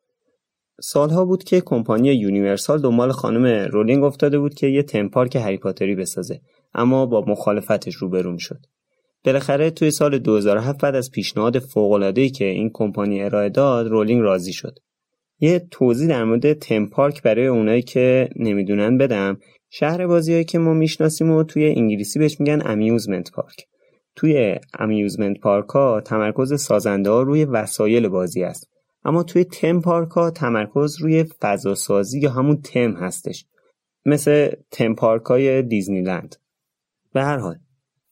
سالها بود که کمپانی یونیورسال دنبال خانم رولینگ افتاده بود که یه تم پارک هری پاتری بسازه، اما با مخالفتش روبرو شد. بالاخره توی سال دو هزار و هفت بعد از پیشنهاد فوق‌العاده‌ای که این کمپانی ارائه داد، رولینگ راضی شد. یه توضیح در مورد تم پارک برای اونایی که نمیدونن بدم. شهر بازیایی که ما میشناسیم و توی انگلیسی بهش میگن امیوزمنت پارک. توی امیوزمنت پارک ها تمرکز سازنده ها روی وسایل بازی است. اما توی تم پارک ها تمرکز روی فضا سازی یا همون تم هستش. مثل تم پارک های دیزنی لند. به هر حال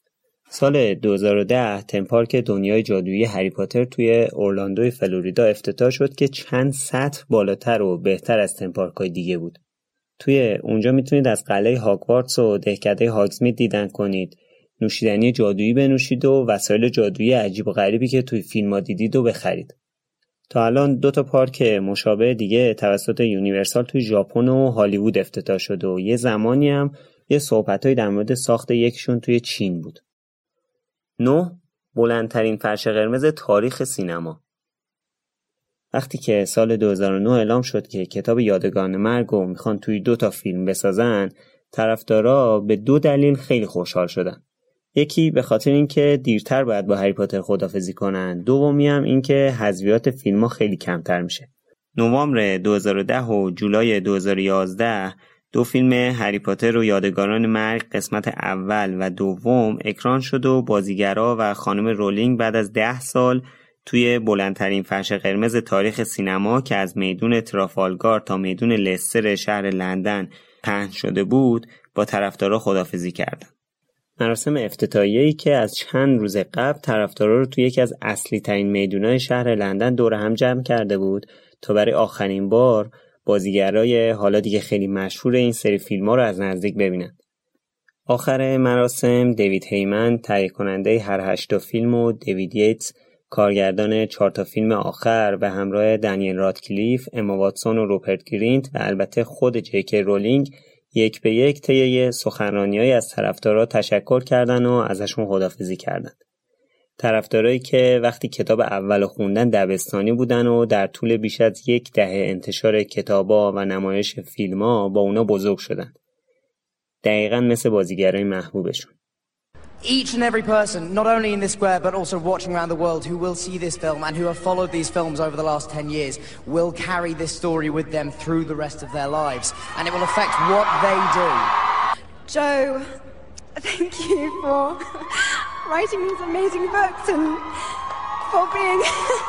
سال دو هزار و ده تم پارک دنیای جادویی هری پاتر توی اورلاندوی فلوریدا افتتاح شد که چند سطح بالاتر و بهتر از تم پارک‌های دیگه بود. توی اونجا میتونید از قلعه هاگوارتس و دهکده هاگزمید دیدن کنید، نوشیدنی جادویی بنوشید و وسایل جادویی عجیب و غریبی که توی فیلم‌ها دیدید و بخرید. تا الان دو تا پارک مشابه دیگه توسط یونیورسال توی ژاپن و هالیوود افتتاح شده و یه زمانی هم یه صحبتایی در مورد ساخت یکشون توی چین بود. نه، بلندترین فرش قرمز تاریخ سینما. وقتی که سال دو هزار و نه اعلام شد که کتاب یادگاران مرگ رو میخوان توی دو تا فیلم بسازن، طرفدارا به دو دلیل خیلی خوشحال شدن. یکی به خاطر اینکه دیرتر باید با هری پاتر خداحافظی کنن، دومی هم اینکه حذفیات فیلم‌ها خیلی کمتر میشه. نوامبر دو هزار و ده و جولای دو هزار و یازده دو فیلم هری پاتر و یادگاران مرگ قسمت اول و دوم اکران شد و بازیگرا و خانم رولینگ بعد از ده سال توی بلندترین فرش قرمز تاریخ سینما که از میدون ترافالگار تا میدون لستر شهر لندن پهن شده بود با طرفدارا خداحافظی کردند. مراسم افتتاحیه‌ای که از چند روز قبل طرفدارا رو توی یکی از اصلی ترین میدون‌های شهر لندن دور هم جمع کرده بود تا برای آخرین بار بازیگرای حالا دیگه خیلی مشهور این سری فیلم‌ها رو از نزدیک ببینن. آخر مراسم دیوید هیمن تهیه کننده هر هشت فیلم و دیوید ییتس کارگردان چهار تا فیلم آخر و همراه دنیل رادکلیف، اما واتسون و روپرت گرینت و البته خود جی کی رولینگ یک به یک طی سخنرانی‌های از طرفدارا تشکر کردن و ازشون خداحافظی کردن. طرفدارایی که وقتی کتاب اول خوندن دبستانی بودن و در طول بیش از یک دهه انتشار کتابا و نمایش فیلم‌ها با اونا بزرگ شدن. دقیقاً مثل بازیگرای محبوبشون. Each and every person, not only in this square but also watching around the world, who will see this film and who have followed these films over the last ten years will carry this story with them through the rest of their lives, and it will affect what they do. Joe, thank you for writing these amazing books and for being...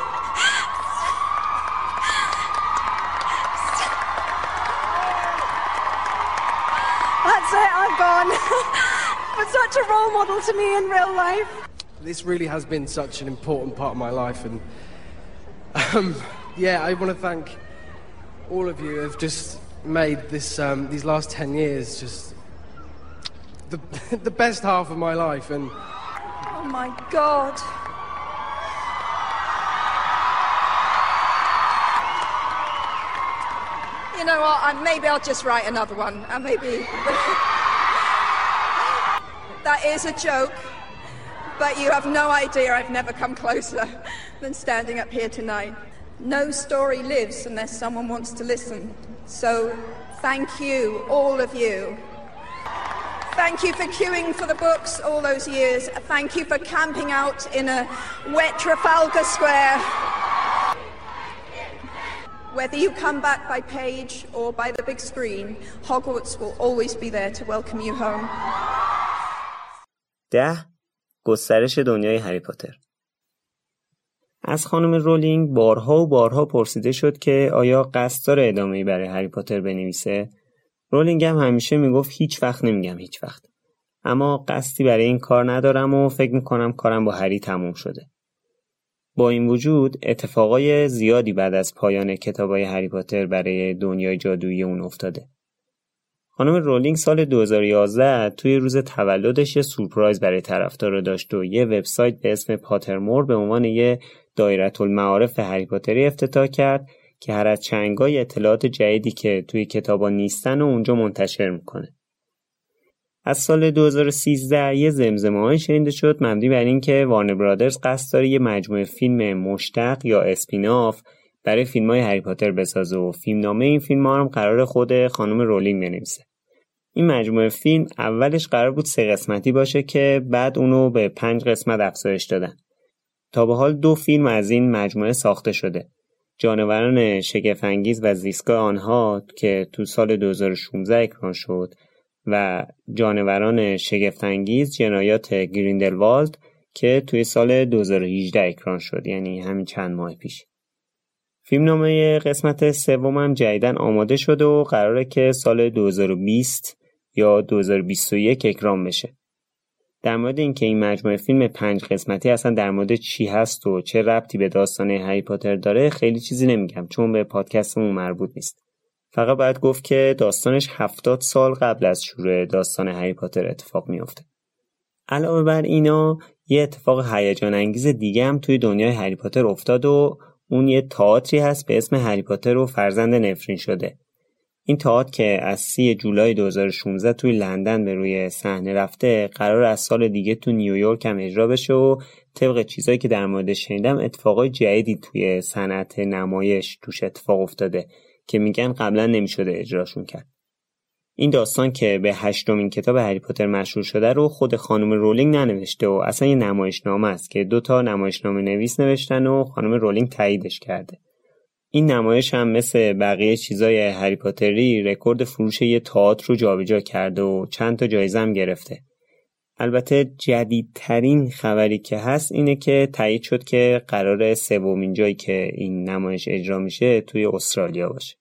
That's it, I've gone. Was such a role model to me in real life. This really has been such an important part of my life, and um, yeah, I want to thank all of you who have just made this um, these last ten years just the the best half of my life. And oh my God. You know what, I, maybe I'll just write another one, and maybe... That is a joke, but you have no idea I've never come closer than standing up here tonight. No story lives unless someone wants to listen. So, thank you, all of you. Thank you for queuing for the books all those years. Thank you for camping out in a wet Trafalgar Square. Whether you come back by page or by the big screen, Hogwarts will always be there to welcome you home. ده. گسترش دنیای هری پاتر. از خانم رولینگ بارها و بارها پرسیده شد که آیا قصد داره ادامه‌ای برای هری پاتر بنویسه. رولینگ هم همیشه میگفت هیچ وقت نمیگم هیچ وقت. اما قصدی برای این کار ندارم و فکر میکنم کارم با هری تموم شده. با این وجود اتفاقای زیادی بعد از پایان کتابای هری پاتر برای دنیای جادویی اون افتاده. خانم رولینگ سال دو هزار و یازده توی روز تولدش یه سورپرایز برای طرفدارا داشت و یه وبسایت به اسم پاترمور به عنوان یه دایره‌المعارف هری پاتری افتتاح کرد که هر از چندگاهی اطلاعات جدیدی که توی کتابا نیستن و اونجا منتشر میکنه. از سال دو هزار و سیزده یه زمزمه‌ای شنیده شد مبنی بر این که وارنر برادرز قصد داره یه مجموعه فیلم مشتق یا اسپیناف برای فیلم‌های هری پاتر بسازه و فیلمنامه این فیلم‌ها هم قرار خود خانم رولینگ بنویسه. این مجموعه فیلم اولش قرار بود سه قسمتی باشه که بعد اونو به پنج قسمت افزایش دادن. تا به حال دو فیلم از این مجموعه ساخته شده. جانوران شگفت‌انگیز و زیستگاه آنها که تو سال دو هزار و شانزده اکران شد و جانوران شگفت‌انگیز جنایات گریندلوالد که توی سال دو هزار و هجده اکران شد، یعنی همین چند ماه پیش. فیلمنامه قسمت سوم هم جدیداً آماده شده و قراره که سال دو هزار و بیست یا دو هزار و بیست و یک اکران بشه. در مورد اینکه این مجموعه فیلم پنج قسمتی اصلا در مورد چی هست و چه ربطی به داستان هری پاتر داره خیلی چیزی نمیگم چون به پادکستمون مربوط نیست. فقط باید گفت که داستانش هفتاد سال قبل از شروع داستان هری پاتر اتفاق میفته. علاوه بر اینا یه اتفاق هیجان انگیز دیگه هم توی دنیای هری پاتر افتاد و اون یه تئاتری هست به اسم هری پاتر و فرزند نفرین شده. این تئاتر که از سی جولای دو هزار و شانزده توی لندن به روی صحنه رفته قرار از سال دیگه تو نیویورک هم اجرا بشه و طبق چیزایی که در موردش شنیدم اتفاقای جدیدی توی صنعت نمایش توش اتفاق افتاده که میگن قبلا نمیشده اجراشون کرد. این داستان که به هشتمین کتاب هری پاتر مشهور شده رو خود خانم رولینگ ننوشته و اصلا یه نمایشنامه است که دو تا نمایشنامه نویس نوشتن و خانم رولینگ تاییدش کرده. این نمایش هم مثل بقیه چیزای هری پاتری رکورد فروش یه تئاتر رو جابجا کرده و چند تا جایزه هم گرفته. البته جدیدترین خبری که هست اینه که تایید شد که قراره سومین جایی که این نمایش اجرا میشه توی استرالیا باشه.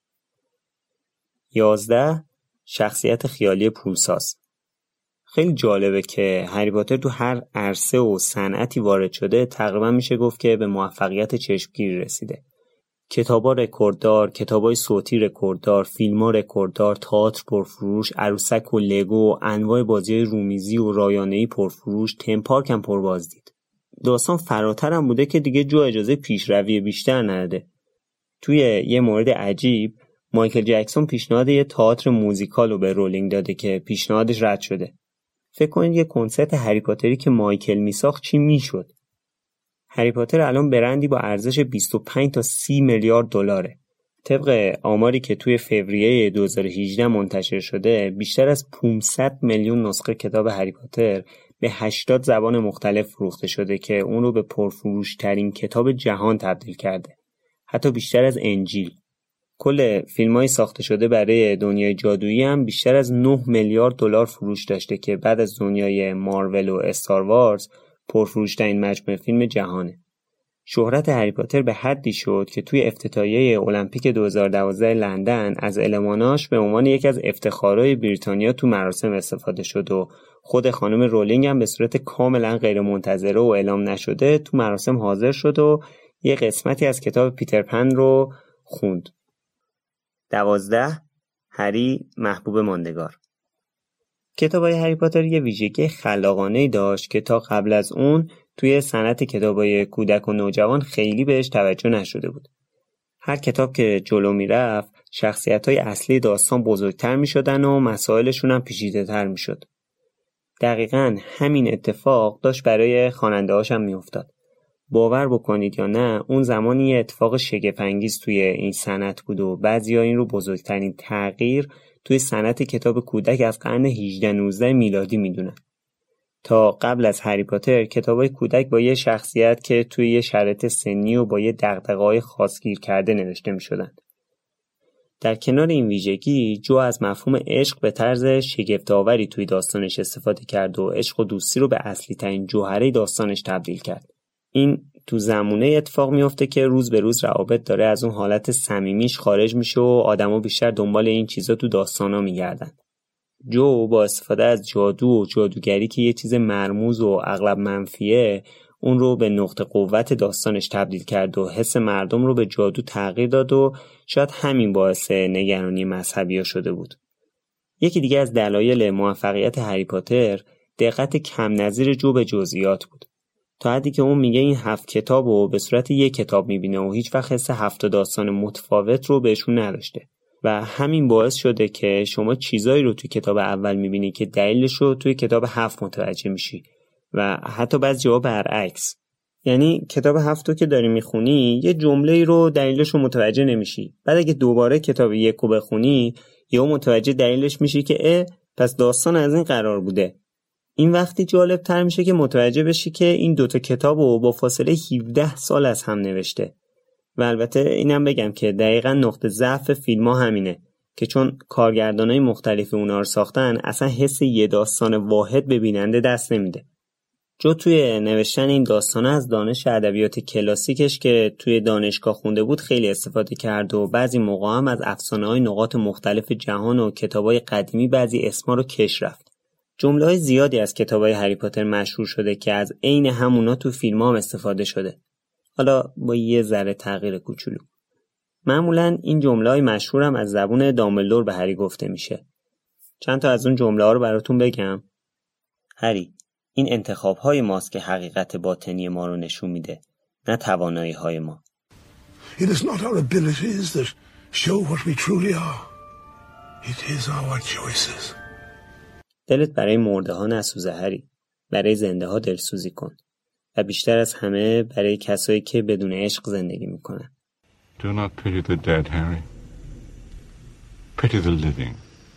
یازده شخصیت خیالی پولساز. خیلی جالبه که هری پاتر تو هر عرصه و صنعتی وارد شده تقریبا میشه گفت که به موفقیت چشمگیری رسیده. کتابا رکورددار، کتابای صوتی رکورددار، فیلم‌ها رکورددار، تئاتر پرفروش، عروسک و لگو، انواع بازی‌های رومیزی و رایانه‌ای پرفروش، تیم پارک هم پربازدید. داستان فراتر هم بوده که دیگه جو اجازه پیشروی بیشتر نداده. توی یه مورد عجیب مایکل جکسون پیشنهاد یه تئاتر موزیکال رو به رولینگ داده که پیشنهادش رد شده. فکر کنید یه کنسرت هری پاتری که مایکل میساخت چی میشد؟ هری پاتر الان برندی با ارزش بیست و پنج تا سی میلیارد دلاره. طبق آماری که توی فوریه دو هزار و هجده منتشر شده بیشتر از پانصد میلیون نسخه کتاب هری پاتر به هشتاد زبان مختلف فروخته شده که اون رو به پرفروش ترین کتاب جهان تبدیل کرده. حتی بیشتر از انجیل. کل فیلم‌های ساخته شده برای دنیای جادویی هم بیشتر از نه میلیارد دلار فروش داشته که بعد از دنیای مارول و استار وارز پرفروش‌ترین مجموعه فیلم جهانه. شهرت هری پاتر به حدی شد که توی افتتاحیه المپیک دو هزار و دوازده لندن از الماناش به عنوان یکی از افتخارهای بریتانیا تو مراسم استفاده شد و خود خانم رولینگ هم به صورت کاملا غیر منتظره و اعلام نشده تو مراسم حاضر شد و یه قسمتی از کتاب پیتر پن رو خوند. دوازده. هری محبوب ماندگار. کتابای هری پاتر یه ویژگی خلاقانه‌ای داشت که تا قبل از اون توی صنعت کتابای کودک و نوجوان خیلی بهش توجه نشده بود. هر کتاب که جلو میرفت، شخصیت‌های اصلی داستان بزرگتر می‌شدن و مسائلشون هم پیچیده‌تر می‌شد. دقیقاً همین اتفاق داشت برای خواننده‌هاش هم می‌افتاد. باور بکنید یا نه، اون زمانی یه اتفاق شگفت‌انگیز توی این صنعت بود و بعضیا این رو بزرگترین تغییر توی صنعت کتاب کودک از قرن هجده نوزده میلادی میدونن. تا قبل از هری پاتر کتابای کودک با یه شخصیت که توی یه شرایط سنی و با یه دغدغه‌های خاص گیر کرده نوشته می‌شدن. در کنار این ویژگی، جو از مفهوم عشق به طرز شگفت‌آوری توی داستانش استفاده کرد و عشق و دوستی رو به اصلی ترین جوهره داستانش تبدیل کرد. این تو زمونه اتفاق میفته که روز به روز روابط داره از اون حالت صمیمیش خارج میشه و آدما بیشتر دنبال این چیزا تو داستانا میگردن. جو با استفاده از جادو و جادوگری که یه چیز مرموز و اغلب منفیه، اون رو به نقطه قوت داستانش تبدیل کرد و حس مردم رو به جادو تغییر داد و شاید همین باعث نگرانی مذهبی‌ها شده بود. یکی دیگه از دلایل موفقیت هری پاتر دقت کم نظیر جو به جزئیات بود. تا حدی که اون میگه این هفت کتاب رو به صورت یک کتاب میبینه و هیچ وقت حس هفت داستان متفاوت رو بهشون نداشته و همین باعث شده که شما چیزایی رو توی کتاب اول میبینی که دلیلش رو توی کتاب هفت متوجه میشی و حتی بعضی جاها برعکس. یعنی کتاب هفت رو که داری میخونی یه جمله‌ای رو دلیلش رو متوجه نمیشی، بعد اگه دوباره کتاب یک رو بخونی یا متوجه دلیلش میشی که اه پس داستان از این قرار بوده. این وقتی جالب تر میشه که متوجه بشی که این دوتا کتاب رو با فاصله هفده سال از هم نوشته. و البته اینم بگم که دقیقاً نقطه ضعف فیلم ها همینه که چون کارگردانای مختلفی اونا رو ساختن، اصلا حس یه داستان واحد به بیننده دست نمیده. جو توی نوشتن این داستانه از دانش ادبیات کلاسیکش که توی دانشگاه خونده بود خیلی استفاده کرد و بعضی موقع هم از افسانه‌های نقاط مختلف جهان و کتابای قدیمی بعضی اسما رو کش رفت. جمله‌های زیادی از کتابای هری پاتر مشهور شده که از عین همونا تو فیلم‌ها هم استفاده شده. حالا با یه ذره تغییر کوچولو. معمولاً این جمله‌های مشهور هم از زبون دامبلدور به هری گفته میشه. چند تا از اون جمله‌ها رو براتون بگم. هری، این انتخاب‌های ماست که حقیقت باطنی ما رو نشون میده، نه توانایی‌های ما. It is not our abilities that show what we truly are. It is our choices. دلت برای مرده ها نسوزه هری، برای زنده ها دلسوزی کن و بیشتر از همه برای کسایی که بدون عشق زندگی میکنن. Do not pity the dead, Harry. Pity the living.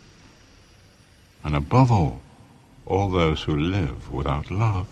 And above all, all those who live without love.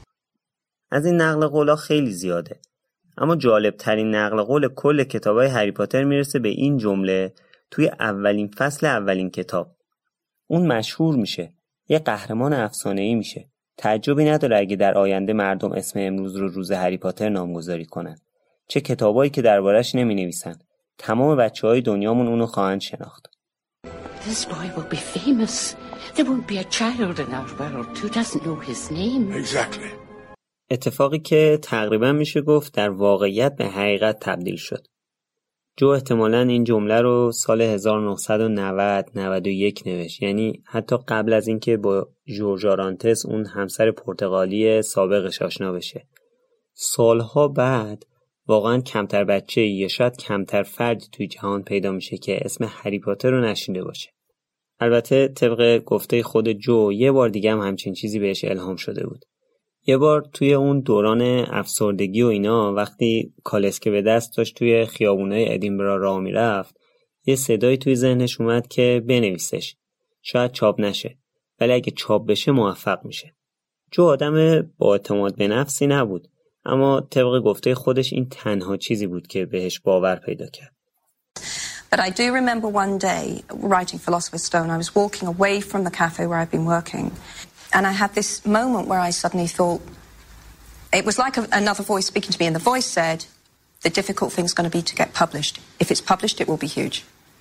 از این نقل قولا خیلی زیاده، اما جالب ترین نقل قول کل کتابای هری پاتر میرسه به این جمله توی اولین فصل اولین کتاب. اون مشهور میشه، یه قهرمان افسانه‌ای میشه. تعجبی نداره اگه در آینده مردم اسم امروز رو روز هری پاتر نامگذاری کنن. چه کتابایی که دربارش نمینویسن. تمام بچه‌های دنیامون اونو خواهند شناخت. This boy will be famous. There won't be a child in our world who doesn't know his name. Exactly. اتفاقی که تقریبا میشه گفت در واقعیت به حقیقت تبدیل شد. جو احتمالاً این جمله رو سال هزار و نهصد و نود نود و یک نوشت، یعنی حتی قبل از اینکه با ژورژ آرانتس اون همسر پرتغالی سابقش آشنا بشه. سالها بعد واقعاً کمتر بچه یا شاید کمتر فردی توی جهان پیدا میشه که اسم هری پاتر رو نشنیده باشه. البته طبق گفته خود جو یه بار دیگه هم همچین چیزی بهش الهام شده بود. یه بار توی اون دوران افسردگی و اینا وقتی کالسکه به دست داشت توی خیابونای ادینبرا راه میرفت، یه صدایی توی ذهنش اومد که بنویسش. شاید چاپ نشه، ولی اگه چاپ بشه موفق میشه. جو آدم با اعتماد به نفسی نبود، اما طبق گفته خودش این تنها چیزی بود که بهش باور پیدا کرد. But I do remember one day writing Philosopher's Stone, I was walking away from the cafe where I'd been working. And I had this moment where I suddenly thought, It was like a, another voice speaking to me, and the voice said, the difficult thing's going to be to get published. If it's published, it will be huge.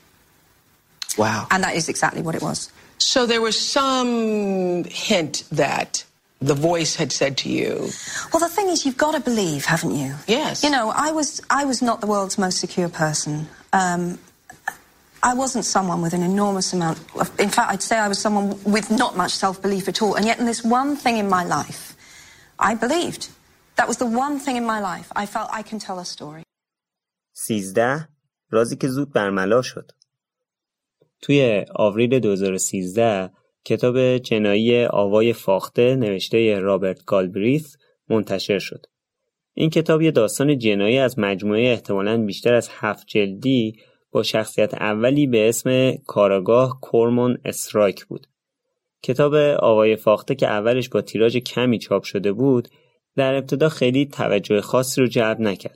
Wow. And that is exactly what it was. So there was some hint that the voice had said to you. Well, the thing is, you've got to believe, haven't you? Yes. You know, I was I was not the world's most secure person. Um, I wasn't someone with an enormous amount of... In fact, I'd say I was someone with not much self-belief at all. And yet in this one thing in my life, I believed. That was the one thing in my life. I felt I can tell a story. سیزده رازی که زود برملا شد. توی آوریل دو هزار و سیزده کتاب جنایی آوای فاخته نوشته رابرت گالبریث منتشر شد. این کتاب یه داستان جنایی از مجموعه احتمالاً بیشتر از هفت جلدی با شخصیت اولی به اسم کاراگاه کورمون استرایک بود. کتاب آوای فاخته که اولش با تیراژ کمی چاپ شده بود، در ابتدا خیلی توجه خاصی رو جلب نکرد.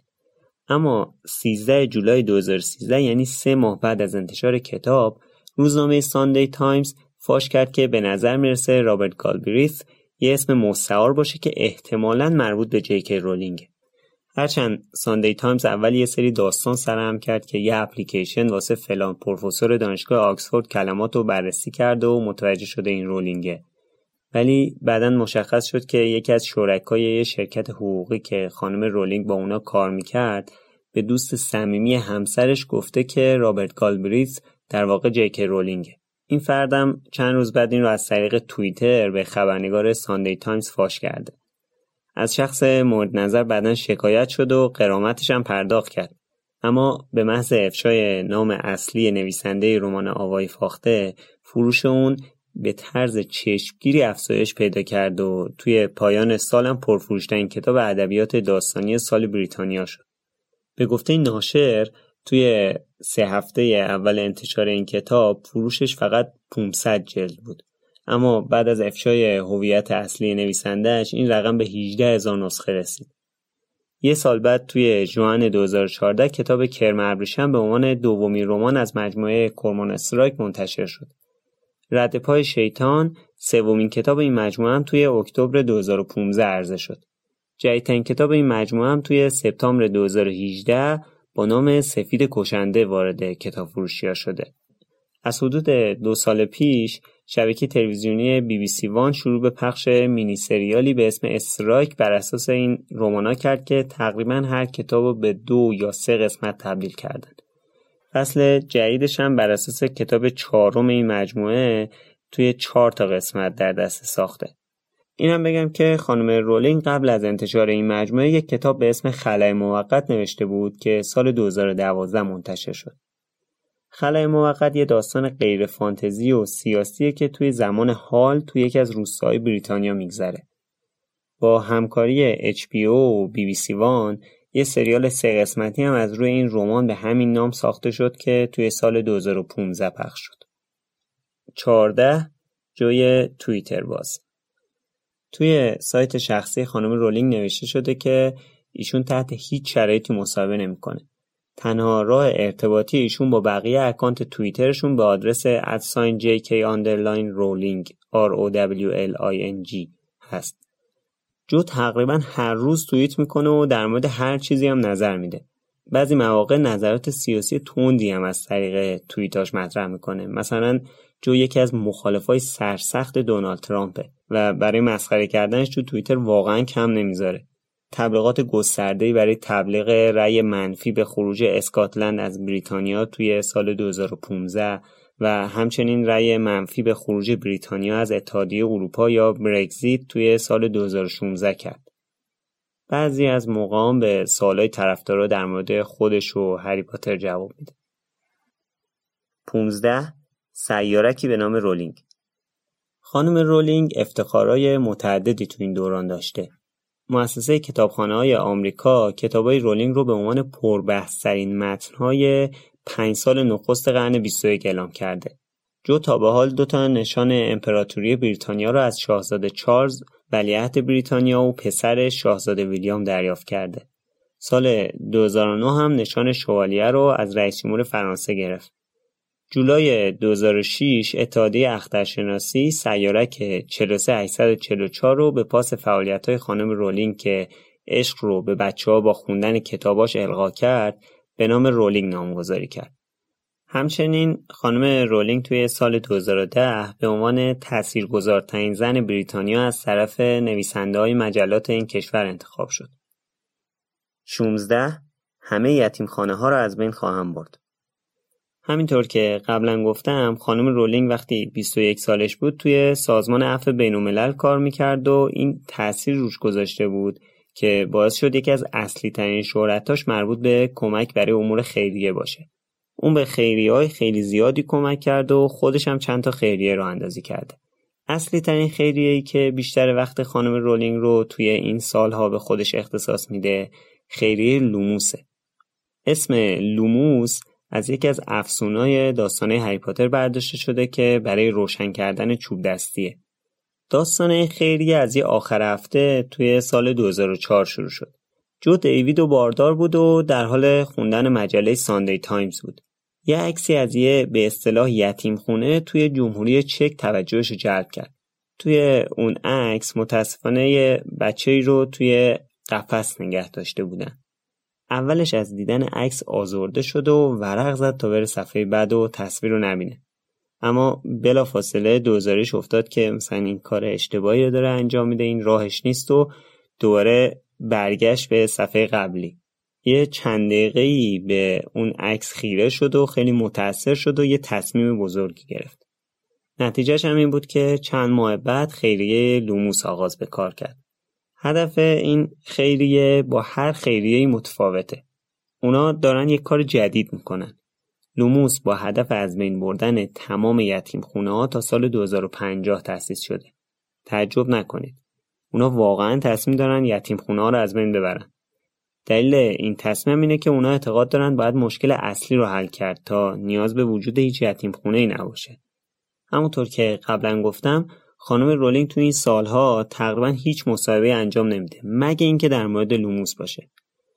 اما سیزده جولای دو هزار و سیزده، یعنی سه ماه بعد از انتشار کتاب، روزنامه ساندی تایمز فاش کرد که به نظر میرسه رابرت گالبریث یه اسم مستعار باشه که احتمالاً مربوط به جی کی رولینگه. هرچند ساندی تایمز اول یه سری داستان سرهم کرد که یه اپلیکیشن واسه فلان پروفسور دانشگاه آکسفورد کلمات رو بررسی کرده و متوجه شده این رولینگه، ولی بعداً مشخص شد که یکی از شرکای یه شرکت حقوقی که خانم رولینگ با اونا کار میکرد به دوست صمیمی همسرش گفته که رابرت گالبریث در واقع جی کی رولینگه. این فردم چند روز بعد این رو از طریق توییتر به خبرنگار ساندی تایمز فاش کرده. از شخص مورد نظر بعداً شکایت شد و غرامتش هم پرداخت کرد. اما به محض افشای نام اصلی نویسنده رمان آوای فاخته، فروش اون به طرز چشمگیری افزایش پیدا کرد و توی پایان سالم پرفروش‌ترین کتاب ادبیات داستانی سال بریتانیا شد. به گفته ناشر توی سه هفته اول انتشار این کتاب فروشش فقط پانصد جلد بود، اما بعد از افشای هویت اصلی نویسنده‌اش این رقم به هجده هزار نسخه رسید. یه سال بعد توی ژوئن دو هزار و چهارده کتاب کرم ابریشم به عنوان دومین رمان از مجموعه کورمون استرایک منتشر شد. رد پای شیطان سومین کتاب این مجموعه هم توی اکتبر دو هزار و پانزده عرضه شد. جدیدترین کتاب این مجموعه هم توی سپتامبر دو هزار و هجده با نام سفید کشنده وارد کتاب فروشی‌ها شده. از حدود دو سال پیش شبکه تلویزیونی بی بی سی وان شروع به پخش مینی سریالی به اسم استرایک بر اساس این رمانا کرد که تقریباً هر کتابو به دو یا سه قسمت تبدیل کردن. فصل جدیدش هم بر اساس کتاب چهارم این مجموعه توی چهار تا قسمت در دست ساخته. اینم بگم که خانم رولینگ قبل از انتشار این مجموعه یک کتاب به اسم خلأ موقت نوشته بود که سال دو هزار و دوازده منتشر شد. خلأ موقت یه داستان غیر فانتزی و سیاسیه که توی زمان حال توی یکی از روستاهای بریتانیا میگذره. با همکاری اچ بی او و بی بی سی وان یه سریال سه قسمتی هم از روی این رمان به همین نام ساخته شد که توی سال دو هزار و پانزده پخش شد. چهارده جوی توییتر باز. توی سایت شخصی خانم رولینگ نوشته شده که ایشون تحت هیچ شرایطی مصاحبه نمی‌کنه. تنها راه ارتباطی ایشون با بقیه اکانت توییترشون به آدرس ات جی کی آندرلاین رولینگ آر او دبلیو ال آی ان جی هست. جو تقریبا هر روز توییت میکنه و در مورد هر چیزی هم نظر میده. بعضی مواقع نظرات سیاسی تندی هم از طریق توییتاش مطرح میکنه. مثلا جو یکی از مخالفای سرسخت دونالد ترامپه و برای مسخره کردنش تو توییتر واقعا کم نمیذاره. تبلیغات گسترده‌ای برای تبلیغ رأی منفی به خروج اسکاتلند از بریتانیا توی سال دو هزار و پانزده و همچنین رأی منفی به خروج بریتانیا از اتحادیه اروپا یا برگزیت توی سال دو هزار و شانزده کرد. بعضی از موقعان به سوالای طرفدارا در مورد خودش و هری پاتر جواب میده. پانزده سیارکی به نام رولینگ. خانم رولینگ افتخارای متعددی تو این دوران داشته. مؤسسه کتابخانه‌های آمریکا کتابای رولینگ رو به عنوان پربحث‌ترین متن‌های پنج سال نخست قرن بیست و یک اعلام کرده. جو تا به حال دو تا نشان امپراتوری بریتانیا رو از شاهزاده چارلز ولیعهد بریتانیا و پسر شاهزاده ویلیام دریافت کرده. سال دو هزار و نه هم نشان شوالیه رو از رئیس جمهور فرانسه گرفت. جولای دو هزار و شش اتحادیه اخترشناسی سیارک چهل و سه هشتصد و چهل و چهار رو به پاس فعالیت‌های خانم رولینگ که عشق رو به بچه‌ها با خوندن کتاباش القا کرد به نام رولینگ نامگذاری کرد. همچنین خانم رولینگ توی سال دو هزار و ده به عنوان تاثیرگذارترین زن بریتانیا از طرف نویسنده‌های مجلات این کشور انتخاب شد. شانزده همه یتیمخانه‌ها را از بین خواهم برد. همینطور که قبلا گفتم خانم رولینگ وقتی بیست و یک سالش بود توی سازمان عفو بین‌الملل کار میکرد و این تأثیر روش گذاشته بود که باعث شد یکی از اصلی ترین شهرتاش مربوط به کمک برای امور خیریه باشه. اون به خیریه‌های خیلی زیادی کمک کرد و خودش هم چند تا خیریه راه اندازی کرده. اصلی ترین خیریه‌ای که بیشتر وقت خانم رولینگ رو توی این سالها به خودش اختصاص میده خیریه لوموسه. اسم لوموس از یکی از افسونه‌های داستان‌های هری پاتر برداشته شده که برای روشن کردن چوب دستیه. داستان این خیریه از یه آخر هفته توی سال دو هزار و چهار شروع شد. جو دیوید و باردار بود و در حال خوندن مجله ساندی تایمز بود. یه عکسی از یه به اصطلاح یتیم خونه توی جمهوری چک توجهش رو جلب کرد. توی اون عکس متاسفانه یه بچه‌ای رو توی قفس نگه داشته بودن. اولش از دیدن عکس آزرده شد و ورق زد تا بره صفحه بعد و تصویر رو نبینه. اما بلافاصله دوزاریش افتاد که مثلا این کار اشتباهی رو داره انجام میده، این راهش نیست و دوباره برگشت به صفحه قبلی. یه چند دقیقه‌ای به اون عکس خیره شد و خیلی متأثر شد و یه تصمیم بزرگی گرفت. نتیجهش هم این بود که چند ماه بعد خیریه لوموس آغاز به کار کرد. هدف این خیریه با هر خیریه‌ای متفاوته. اونا دارن یک کار جدید میکنن. لوموس با هدف از بین بردن تمام یتیم خونه ها تا سال دو هزار و پنجاه تأسیس شده. تعجب نکنید. اونا واقعا تصمیم دارن یتیم خونه ها رو از بین ببرن. دلیل این تصمیم اینه که اونا اعتقاد دارن باید مشکل اصلی رو حل کرد تا نیاز به وجود هیچ یتیم خونه‌ای نباشه. همونطور که قبلا گفتم خانم رولینگ تو این سالها تقریبا هیچ مصاحبه انجام نمیده مگه اینکه در مورد لوموس باشه.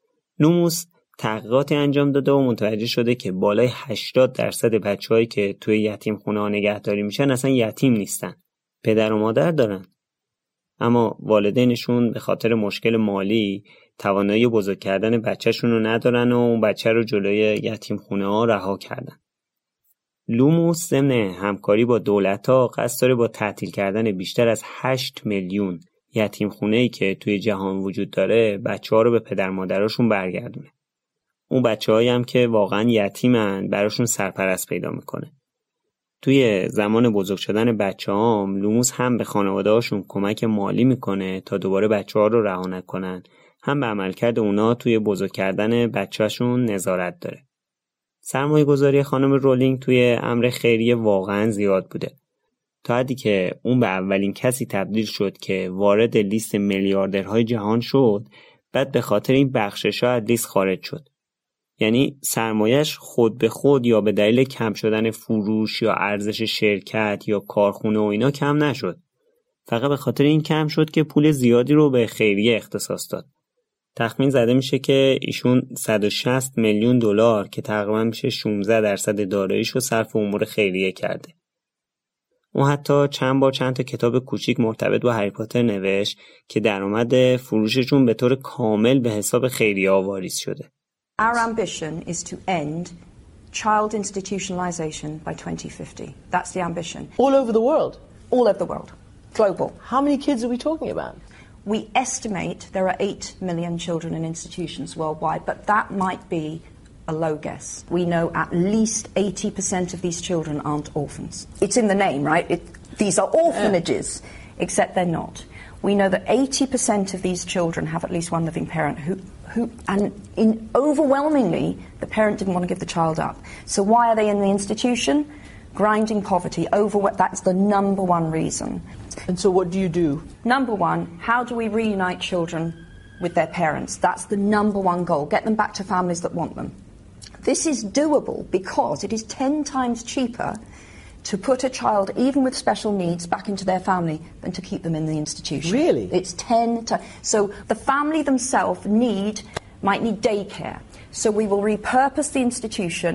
لوموس تحقیقاتی انجام داده و متوجه شده که بالای هشتاد درصد بچه‌هایی که توی یتیم خونه‌ها نگهداری میشن اصلا یتیم نیستن. پدر و مادر دارن. اما والدینشون به خاطر مشکل مالی توانایی بزرگ کردن بچه‌شون رو ندارن و اون بچه رو جلوی یتیم خونه‌ها رها کردن. لوموس ضمن همکاری با دولت‌ها قصد داره با تعطیل کردن بیشتر از هشت میلیون یتیم خونه‌ای که توی جهان وجود داره بچه‌ها رو به پدر مادراشون برگردونه. اون بچه‌هایی هم که واقعا یتیمن براشون سرپرست پیدا میکنه. توی زمان بزرگ شدن بچه‌هام لوموس هم به خانواده‌هاشون کمک مالی میکنه تا دوباره بچه‌ها رو رها نکنن، هم به عملکرد اونا توی بزرگ کردن بچه‌شون نظارت داره. سرمایه گذاری خانم رولینگ توی امر خیریه واقعا زیاد بوده. تا حدی که اون به اولین کسی تبدیل شد که وارد لیست میلیاردرهای جهان شد، بعد به خاطر این بخشش‌ها از لیست خارج شد. یعنی سرمایه‌اش خود به خود یا به دلیل کم شدن فروش یا ارزش شرکت یا کارخونه و اینا کم نشد. فقط به خاطر این کم شد که پول زیادی رو به خیریه اختصاص داد. تخمین زده میشه که ایشون صد و شصت میلیون دلار که تقریبا میشه شانزده درصد داراییش رو صرف امور خیریه کرده. اون حتی چند بار چند تا کتاب کوچیک مرتبط با هری پاتر نوشت که درآمد فروششون به طور کامل به حساب خیریه ها واریز شده. Our ambition is to end child institutionalization by twenty fifty. That's the ambition. All over the world? All over the world. Global. How many kids are we talking about? We estimate there are eight million children in institutions worldwide, but that might be a low guess. We know at least eighty percent of these children aren't orphans. It's in the name, right? It, these are orphanages, yeah. Except they're not. We know that eighty percent of these children have at least one living parent who, who and in overwhelmingly, the parent didn't want to give the child up. So why are they in the institution? Grinding poverty, over, that's the number one reason. And so what do you do? Number one, how do we reunite children with their parents? That's the number one goal. Get them back to families that want them. This is doable because it is ten times cheaper to put a child, even with special needs, back into their family than to keep them in the institution. Really? It's ten times. So the family themselves need, might need daycare. So we will repurpose the institution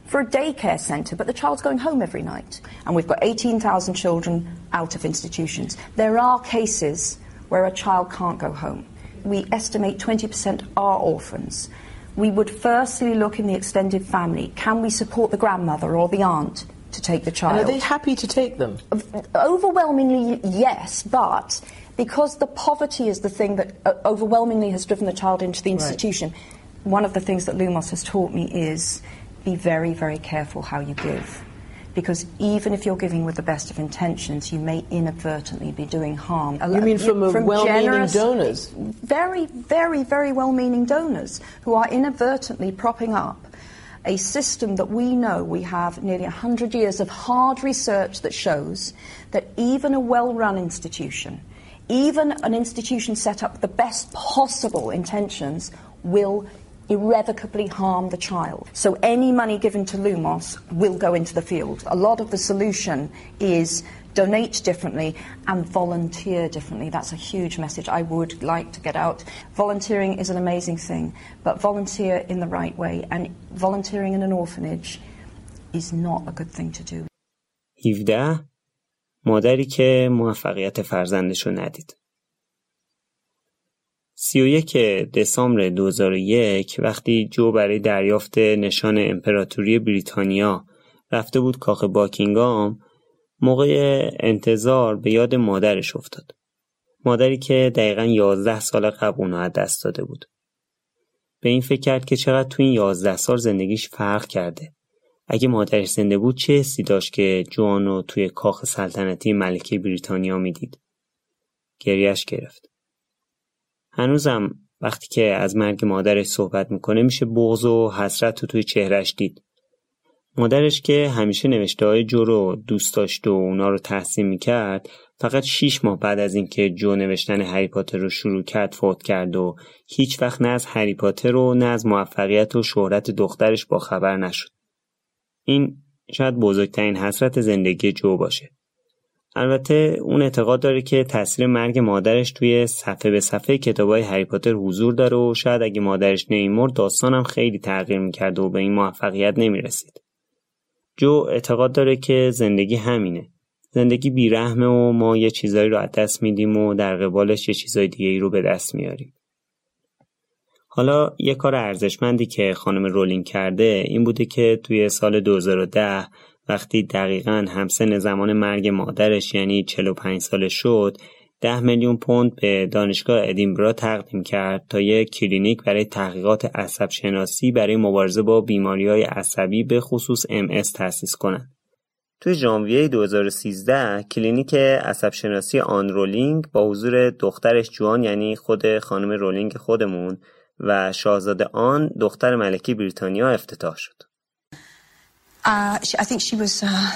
for a daycare centre, but the child's going home every night. And we've got eighteen thousand children out of institutions. There are cases where a child can't go home. We estimate twenty percent are orphans. We would firstly look in the extended family. Can we support the grandmother or the aunt to take the child? And are they happy to take them? Overwhelmingly, yes, but because the poverty is the thing that uh, overwhelmingly has driven the child into the institution, right. One of the things that Lumos has taught me is be very, very careful how you give. Because even if you're giving with the best of intentions, you may inadvertently be doing harm. You mean from, from well-meaning donors? Very, very, very well-meaning donors who are inadvertently propping up a system that we know we have nearly one hundred years of hard research that shows that even a well-run institution, even an institution set up with the best possible intentions, will irrevocably harm the child. So any money given to Lumos will go into the field. A lot of the solution is donate differently and volunteer differently. That's a huge message I would like to get out. Volunteering is an amazing thing, but volunteer in the right way, and volunteering in an orphanage is not a good thing to do. هفده مادری که موفقیت فرزندش رو ندید. سی و یک دسامبر دو هزار و یک وقتی جو برای دریافت نشان امپراتوری بریتانیا رفته بود کاخ باکینگهام، موقع انتظار به یاد مادرش افتاد. مادری که دقیقاً یازده سال قبل اونو از دست داده بود. به این فکر کرد که چقدر تو این یازده سال زندگیش فرق کرده. اگه مادرش زنده بود چه حسی داشت که جوانو توی کاخ سلطنتی ملکه بریتانیا میدید. گریهش گرفت. هنوزم وقتی که از مرگ مادرش صحبت میکنه میشه بغض و حسرت رو توی چهرش دید. مادرش که همیشه نوشته های جو رو دوست داشت و اونا رو تحسین میکرد، فقط شیش ماه بعد از اینکه جو نوشتن هری پاتر رو شروع کرد فوت کرد و هیچ وقت نه از هری پاتر و نه از موفقیت و شهرت دخترش با خبر نشد. این شاید بزرگترین حسرت زندگی جو باشه. البته اون اعتقاد داره که تاثیر مرگ مادرش توی صفحه به صفحه کتابای هری پاتر حضور داره و شاید اگه مادرش نمی‌مرد داستانم خیلی تغییر می‌کرد و به این موفقیت نمی‌رسید. جو اعتقاد داره که زندگی همینه. زندگی بیرحمه و ما یه چیزایی رو از دست میدیم و در قبالش یه چیزای دیگه‌ای رو به دست میاریم. حالا یه کار ارزشمندی که خانم رولینگ کرده این بوده که توی سال دو هزار و ده وقتی دقیقاً همسن زمان مرگ مادرش یعنی چهل و پنج ساله شد، ده میلیون پوند به دانشگاه ادینبرا تقدیم کرد تا یک کلینیک برای تحقیقات عصب شناسی برای مبارزه با بیماری‌های عصبی به خصوص ام اس تأسیس کنند. توی ژانویه دو هزار و سیزده کلینیک عصب شناسی آن رولینگ با حضور دخترش جوان یعنی خود خانم رولینگ خودمون و شاهزاده آن دختر ملکه بریتانیا افتتاح شد. Uh, she, I think she was, uh,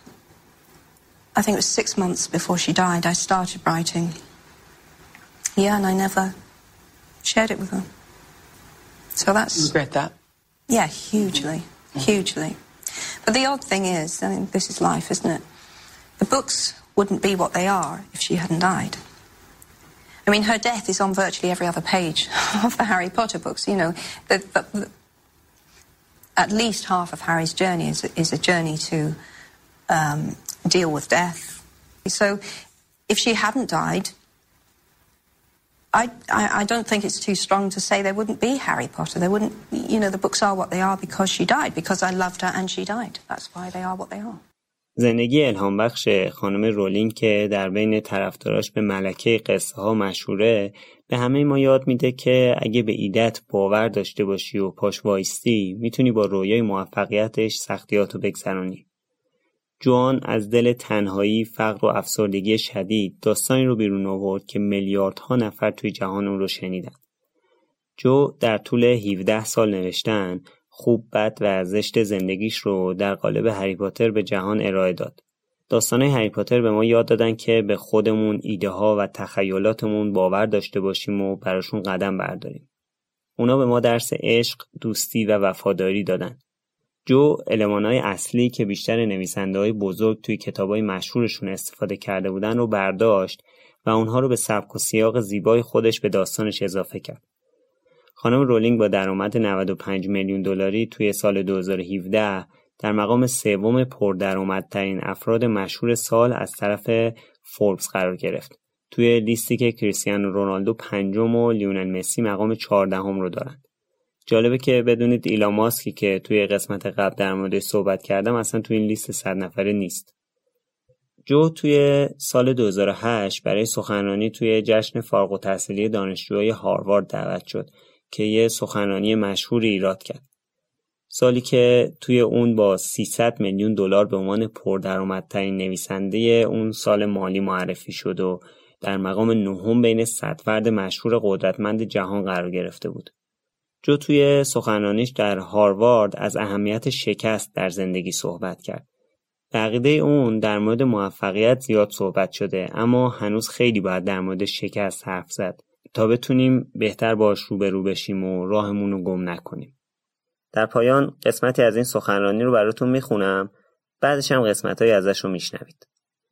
I think it was six months before she died, I started writing. Yeah, and I never shared it with her. So that's... You regret that? Yeah, hugely, hugely. But the odd thing is, I mean, this is life, isn't it? The books wouldn't be what they are if she hadn't died. I mean, her death is on virtually every other page of the Harry Potter books, you know. The, the, the, At least half of Harry's journey is, is a journey to um, deal with death. So if she hadn't died, I, I, I don't think it's too strong to say there wouldn't be Harry Potter. There wouldn't, you know, the books are what they are because she died, because I loved her and she died. That's why they are what they are. زندگی الهام بخش خانم رولینگ که در بین طرفداراش به ملکه قصه ها مشهوره به همه ما یاد میده که اگه به ایده‌ات باور داشته باشی و پاش وایستی میتونی با رویای موفقیتش سختیاتو بگذرونی. جوان از دل تنهایی، فقر و افسردگی شدید داستانی رو بیرون آورد که میلیاردها نفر توی جهان اون رو شنیدن. جو در طول هفده سال نوشتن خوب بد و زشت زندگیش رو در قالب هری پاتر به جهان ارائه داد. داستان‌های هری پاتر به ما یاد دادن که به خودمون، ایده ها و تخیلاتمون باور داشته باشیم و براشون قدم برداریم. اونا به ما درس عشق، دوستی و وفاداری دادن. جو المان‌های اصلی که بیشتر نویسنده‌های بزرگ توی کتابای مشهورشون استفاده کرده بودن رو برداشت و اونها رو به سبک و سیاق زیبای خودش به داستانش اضافه کرد. خانم رولینگ با درآمد نود و پنج میلیون دلاری توی سال دو هزار و هفده در مقام سوم پردرآمدترین افراد مشهور سال از طرف فوربس قرار گرفت. توی لیستی که کریستیانو رونالدو پنجم و لیونل مسی مقام چهاردهم رو دارن. جالبه که بدونید ایلان ماسکی که توی قسمت قبل در موردش صحبت کردم اصلا توی این لیست صد نفره نیست. جو توی سال دو هزار و هشت برای سخنرانی توی جشن فارغ التحصیلی دانشجوهای هاروارد دعوت شد که یه سخنرانی مشهوری ایراد کرد. سالی که توی اون با سیصد میلیون دلار به عنوان پردرآمدترین نویسنده اون سال مالی معرفی شد و در مقام نهم بین صد فرد مشهور قدرتمند جهان قرار گرفته بود. جو توی سخنرانیش در هاروارد از اهمیت شکست در زندگی صحبت کرد. به عقیده اون در مورد موفقیت زیاد صحبت شده، اما هنوز خیلی باید در مورد شکست حرف زد تا بتونیم بهتر باهاش روبرو بشیم و راهمون رو گم نکنیم. در پایان قسمتی از این سخنرانی رو براتون میخونم، بعدش هم قسمتایی ازش رو میشنوید.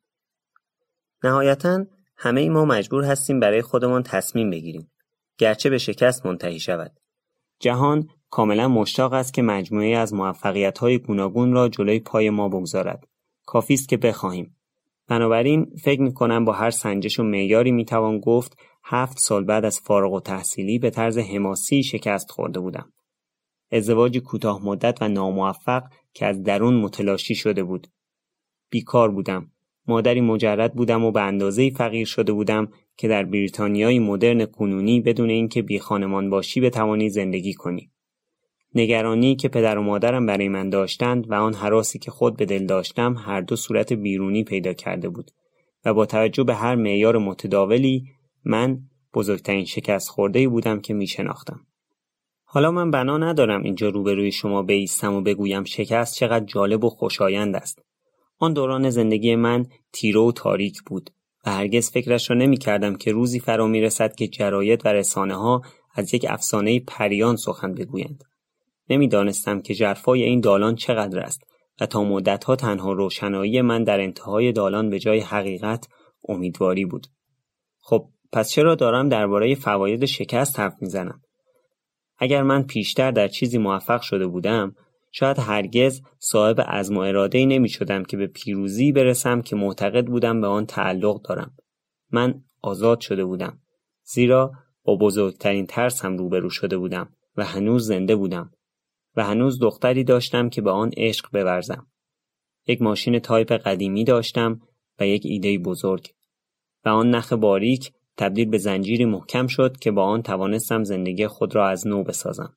نهایتاً همه ای ما مجبور هستیم برای خودمان تصمیم بگیریم، گرچه به شکست منتهی شود. جهان کاملا مشتاق است که مجموعه از موفقیت‌های گوناگون را جلوی پای ما بگذارد. کافی است که بخواهیم. بنابراین فکر می‌کنم با هر سنجش و معیاری می‌توان گفت هفت سال بعد از فارغ التحصیلی به طرز حماسی شکست خورده بودم. ازدواجی کوتاه مدت و ناموفق که از درون متلاشی شده بود. بیکار بودم. مادری مجرد بودم و به اندازه‌ای فقیر شده بودم که در بریتانیای مدرن کنونی بدون اینکه بی خانمان باشی بتوانی زندگی کنی. نگرانی که پدر و مادرم برای من داشتند و آن هراسی که خود به دل داشتم هر دو صورت بیرونی پیدا کرده بود و با توجه به هر معیار متداولی من بزرگترین شکست خورده‌ای بودم که می شناختم. حالا من بنا ندارم اینجا روبروی شما بایستم و بگویم شکست چقدر جالب و خوشایند است. آن دوران زندگی من تیره و تاریک بود و هرگز فکرش را نمی کردم که روزی فرا می رسد که جراید و رسانه ها از یک افسانه پریان سخن بگویند. نمی دانستم که ژرفای این دالان چقدر است و تا مدتها تنها روشنایی من در انتهای دالان به جای حقیقت امیدواری بود. خب پس چرا دارم درباره فواید شکست حرف می زنم؟ اگر من پیشتر در چیزی موفق شده بودم، شاید هرگز صاحب عزم و اراده‌ای نمی شدم که به پیروزی برسم که معتقد بودم به آن تعلق دارم. من آزاد شده بودم، زیرا با بزرگترین ترسم روبرو شده بودم و هنوز زنده بودم و هنوز دختری داشتم که به آن عشق بورزم. یک ماشین تایپ قدیمی داشتم و یک ایده بزرگ و آن نخ باریک تبدیل به زنجیری محکم شد که با آن توانستم زندگی خود را از نو بسازم.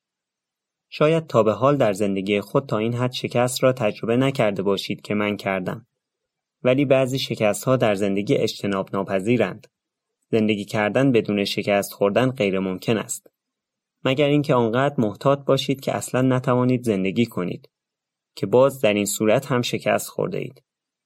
شاید تا به حال در زندگی خود تا این حد شکست را تجربه نکرده باشید که من کردم. ولی بعضی شکست‌ها در زندگی اجتناب ناپذیرند. زندگی کردن بدون شکست خوردن غیر ممکن است. مگر اینکه آنقدر محتاط باشید که اصلاً نتوانید زندگی کنید، که باز در این صورت هم شکست خورده اید.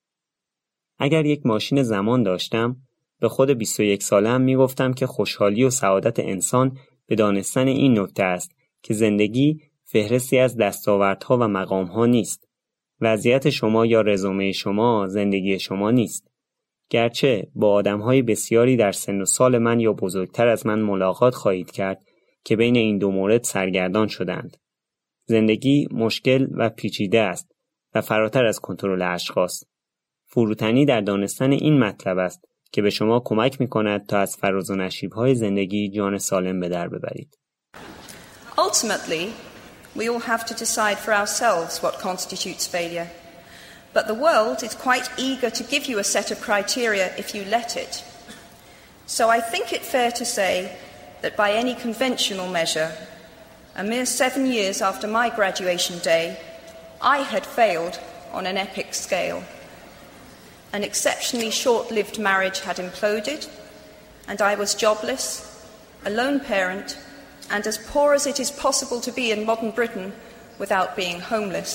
اگر یک ماشین زمان داشتم، به خود بیست و یک ساله‌ام میگفتم که خوشحالی و سعادت انسان به دانستن این نکته است که زندگی فهرستی از دستاوردها و مقامها نیست. وضعیت شما یا رزومه شما زندگی شما نیست. گرچه با آدمهای بسیاری در سن و سال من یا بزرگتر از من ملاقات خواهید کرد که بین این دو مورد سرگردان شدند. زندگی مشکل و پیچیده است و فراتر از کنترل اشخاص. فروتنی در دانستن این مطلب است که به شما کمک می‌کند تا از فراز و نشیب‌های زندگی جان سالم به در ببرید. Ultimately, we all have to decide for ourselves what constitutes failure. But the world is quite eager to give you a set of criteria if you let it. So I think it fair to say that by any conventional measure, a mere seven years after my graduation day, I had failed on an epic scale. An exceptionally short-lived marriage had imploded, and I was jobless, a lone parent, and as poor as it is possible to be in modern Britain without being homeless.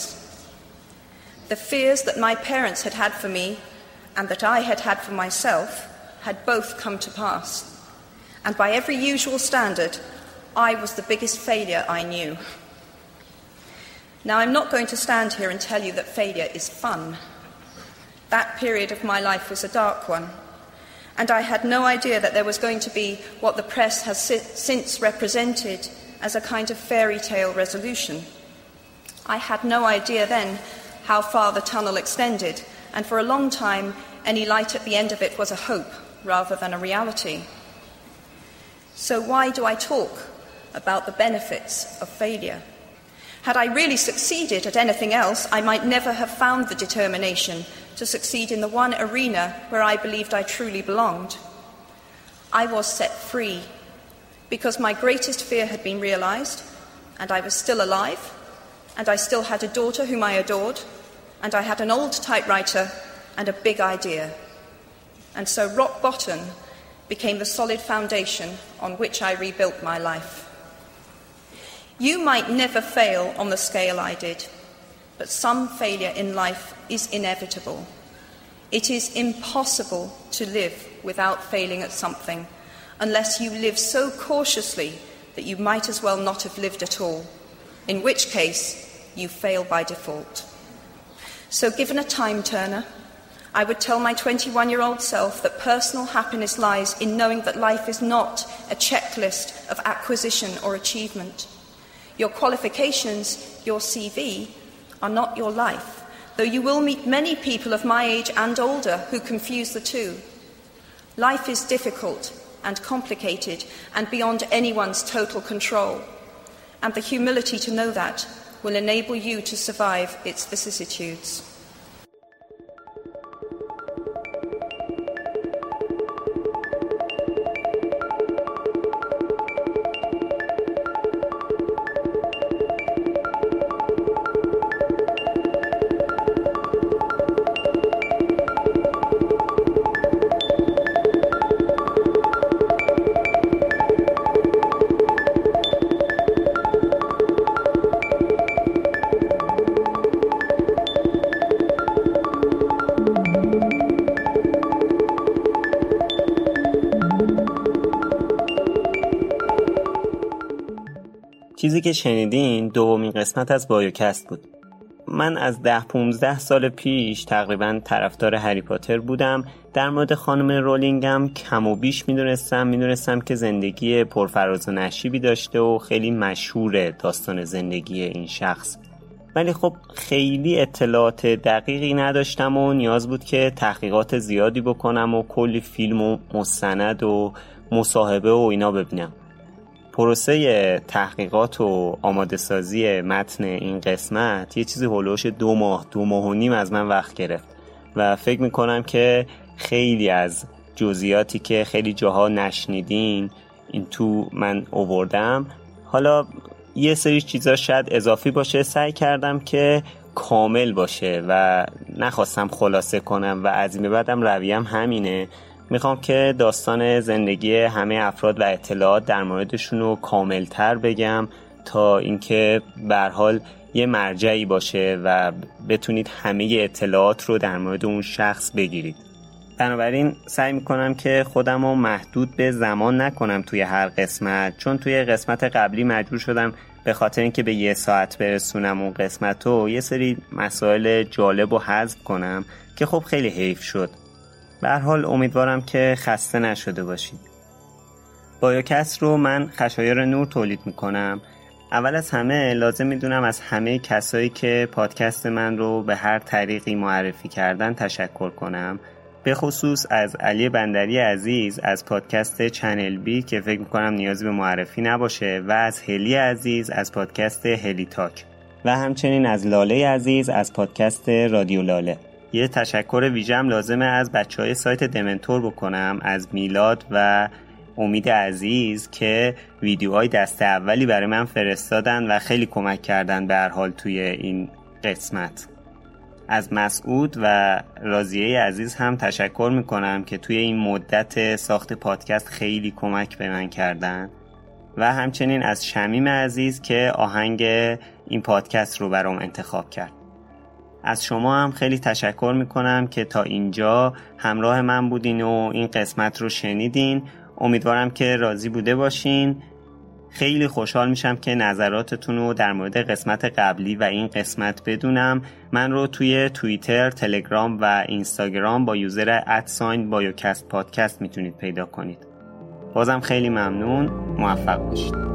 The fears that my parents had had for me and that I had had for myself had both come to pass. And by every usual standard, I was the biggest failure I knew. Now, I'm not going to stand here and tell you that failure is fun. That period of my life was a dark one. and I had no idea that there was going to be what the press has si- since represented as a kind of fairy tale resolution. I had no idea then how far the tunnel extended, and for a long time any light at the end of it was a hope rather than a reality. So why do I talk about the benefits of failure? Had I really succeeded at anything else, I might never have found the determination to succeed in the one arena where I believed I truly belonged. I was set free because my greatest fear had been realized, and I was still alive, and I still had a daughter whom I adored, and I had an old typewriter and a big idea. And so rock bottom became the solid foundation on which I rebuilt my life. You might never fail on the scale I did, but some failure in life is inevitable. It is impossible to live without failing at something, unless you live so cautiously that you might as well not have lived at all, in which case you fail by default. So given a time turner, I would tell my twenty-one-year-old self that personal happiness lies in knowing that life is not a checklist of acquisition or achievement. Your qualifications, your C V, are not your life, though you will meet many people of my age and older who confuse the two. Life is difficult and complicated and beyond anyone's total control, and the humility to know that will enable you to survive its vicissitudes. چیزی که شنیدین دومین قسمت از بایوکست بود. من از ده پونزده سال پیش تقریبا طرفدار هری پاتر بودم. در مورد خانم رولینگم کم و بیش میدونستم میدونستم که زندگی پرفراز و نشیبی داشته و خیلی مشهور داستان زندگی این شخص. ولی خب خیلی اطلاعات دقیقی نداشتم و نیاز بود که تحقیقات زیادی بکنم و کلی فیلم و مستند و مصاحبه و اینا ببینم. پروسه تحقیقات و آماده سازی متن این قسمت یه چیزی هولوش دو ماه دو ماه و نیم از من وقت گرفت و فکر میکنم که خیلی از جزئیاتی که خیلی جاها نشنیدین این تو من آوردم. حالا یه سری چیزا شاید اضافی باشه، سعی کردم که کامل باشه و نخواستم خلاصه کنم و از این به بعدم رویم همینه. میخوام که داستان زندگی همه افراد و اطلاعات در موردشون رو کاملتر بگم تا اینکه به هر حال یه مرجعی باشه و بتونید همه اطلاعات رو در مورد اون شخص بگیرید. بنابراین سعی میکنم که خودم رو محدود به زمان نکنم توی هر قسمت، چون توی قسمت قبلی مجبور شدم به خاطر اینکه به یه ساعت برسونم اون قسمت رو یه سری مسائل جالب رو حذف کنم که خب خیلی حیف شد. به هر حال امیدوارم که خسته نشده باشید. بایوکست رو من خشایار نور تولید میکنم. اول از همه لازم میدونم از همه کسایی که پادکست من رو به هر طریقی معرفی کردن تشکر کنم. به خصوص از علی بندری عزیز از پادکست چنل بی که فکر میکنم نیازی به معرفی نباشه و از هلی عزیز از پادکست هلی تاک و همچنین از لاله عزیز از پادکست رادیو لاله. یه تشکر ویژه‌ام لازمه از بچهای سایت دمنتور بکنم، از میلاد و امید عزیز که ویدیوهای دسته اولی برای من فرستادن و خیلی کمک کردن به هر حال توی این قسمت. از مسعود و راضیه عزیز هم تشکر میکنم که توی این مدت ساخت پادکست خیلی کمک به من کردن و همچنین از شمیم عزیز که آهنگ این پادکست رو برام انتخاب کرد. از شما هم خیلی تشکر میکنم که تا اینجا همراه من بودین و این قسمت رو شنیدین. امیدوارم که راضی بوده باشین خیلی خوشحال میشم که نظراتتون رو در مورد قسمت قبلی و این قسمت بدونم. من رو توی توییتر، تلگرام و اینستاگرام با یوزر ادساین بایوکست پادکست میتونید پیدا کنید. بازم خیلی ممنون. موفق باشید.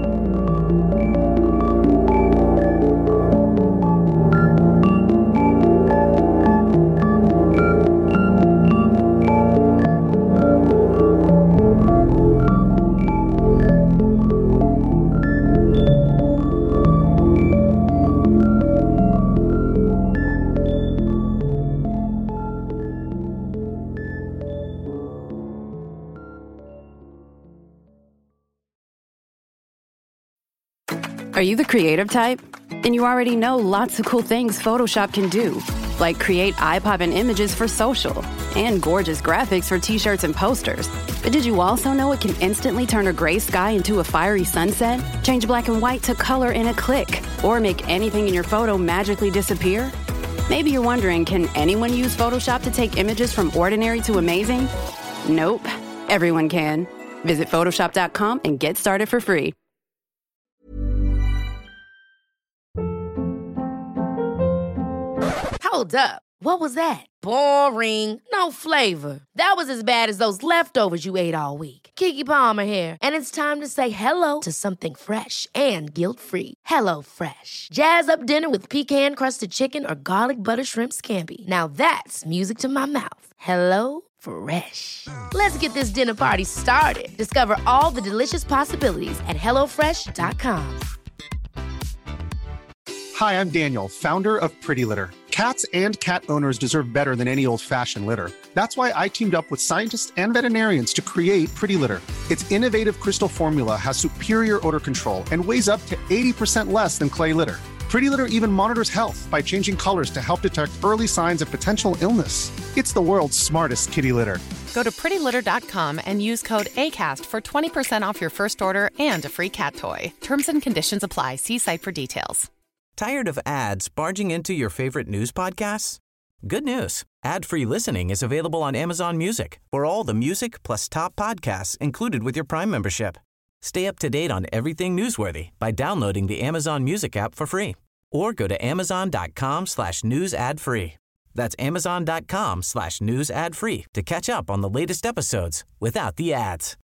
Are you the creative type? Then you already know lots of cool things Photoshop can do, like create eye-popping images for social and gorgeous graphics for t-shirts and posters. But did you also know it can instantly turn a gray sky into a fiery sunset, change black and white to color in a click, or make anything in your photo magically disappear? Maybe you're wondering, can anyone use Photoshop to take images from ordinary to amazing? Nope, everyone can. Visit Photoshop dot com and get started for free. Hold up. What was that? Boring. No flavor. That was as bad as those leftovers you ate all week. Keke Palmer here, and it's time to say hello to something fresh and guilt-free. Hello Fresh. Jazz up dinner with pecan-crusted chicken or garlic butter shrimp scampi. Now that's music to my mouth. Hello Fresh. Let's get this dinner party started. Discover all the delicious possibilities at hello fresh dot com. Hi, I'm Daniel, founder of Pretty Litter. Cats and cat owners deserve better than any old-fashioned litter. That's why I teamed up with scientists and veterinarians to create Pretty Litter. Its innovative crystal formula has superior odor control and weighs up to eighty percent less than clay litter. Pretty Litter even monitors health by changing colors to help detect early signs of potential illness. It's the world's smartest kitty litter. Go to pretty litter dot com and use code ACAST for twenty percent off your first order and a free cat toy. Terms and conditions apply. See site for details. Tired of ads barging into your favorite news podcasts? Good news. Ad-free listening is available on Amazon Music for all the music plus top podcasts included with your Prime membership. Stay up to date on everything newsworthy by downloading the Amazon Music app for free or go to amazon dot com slash news ad free. That's amazon dot com slash news ad free to catch up on the latest episodes without the ads.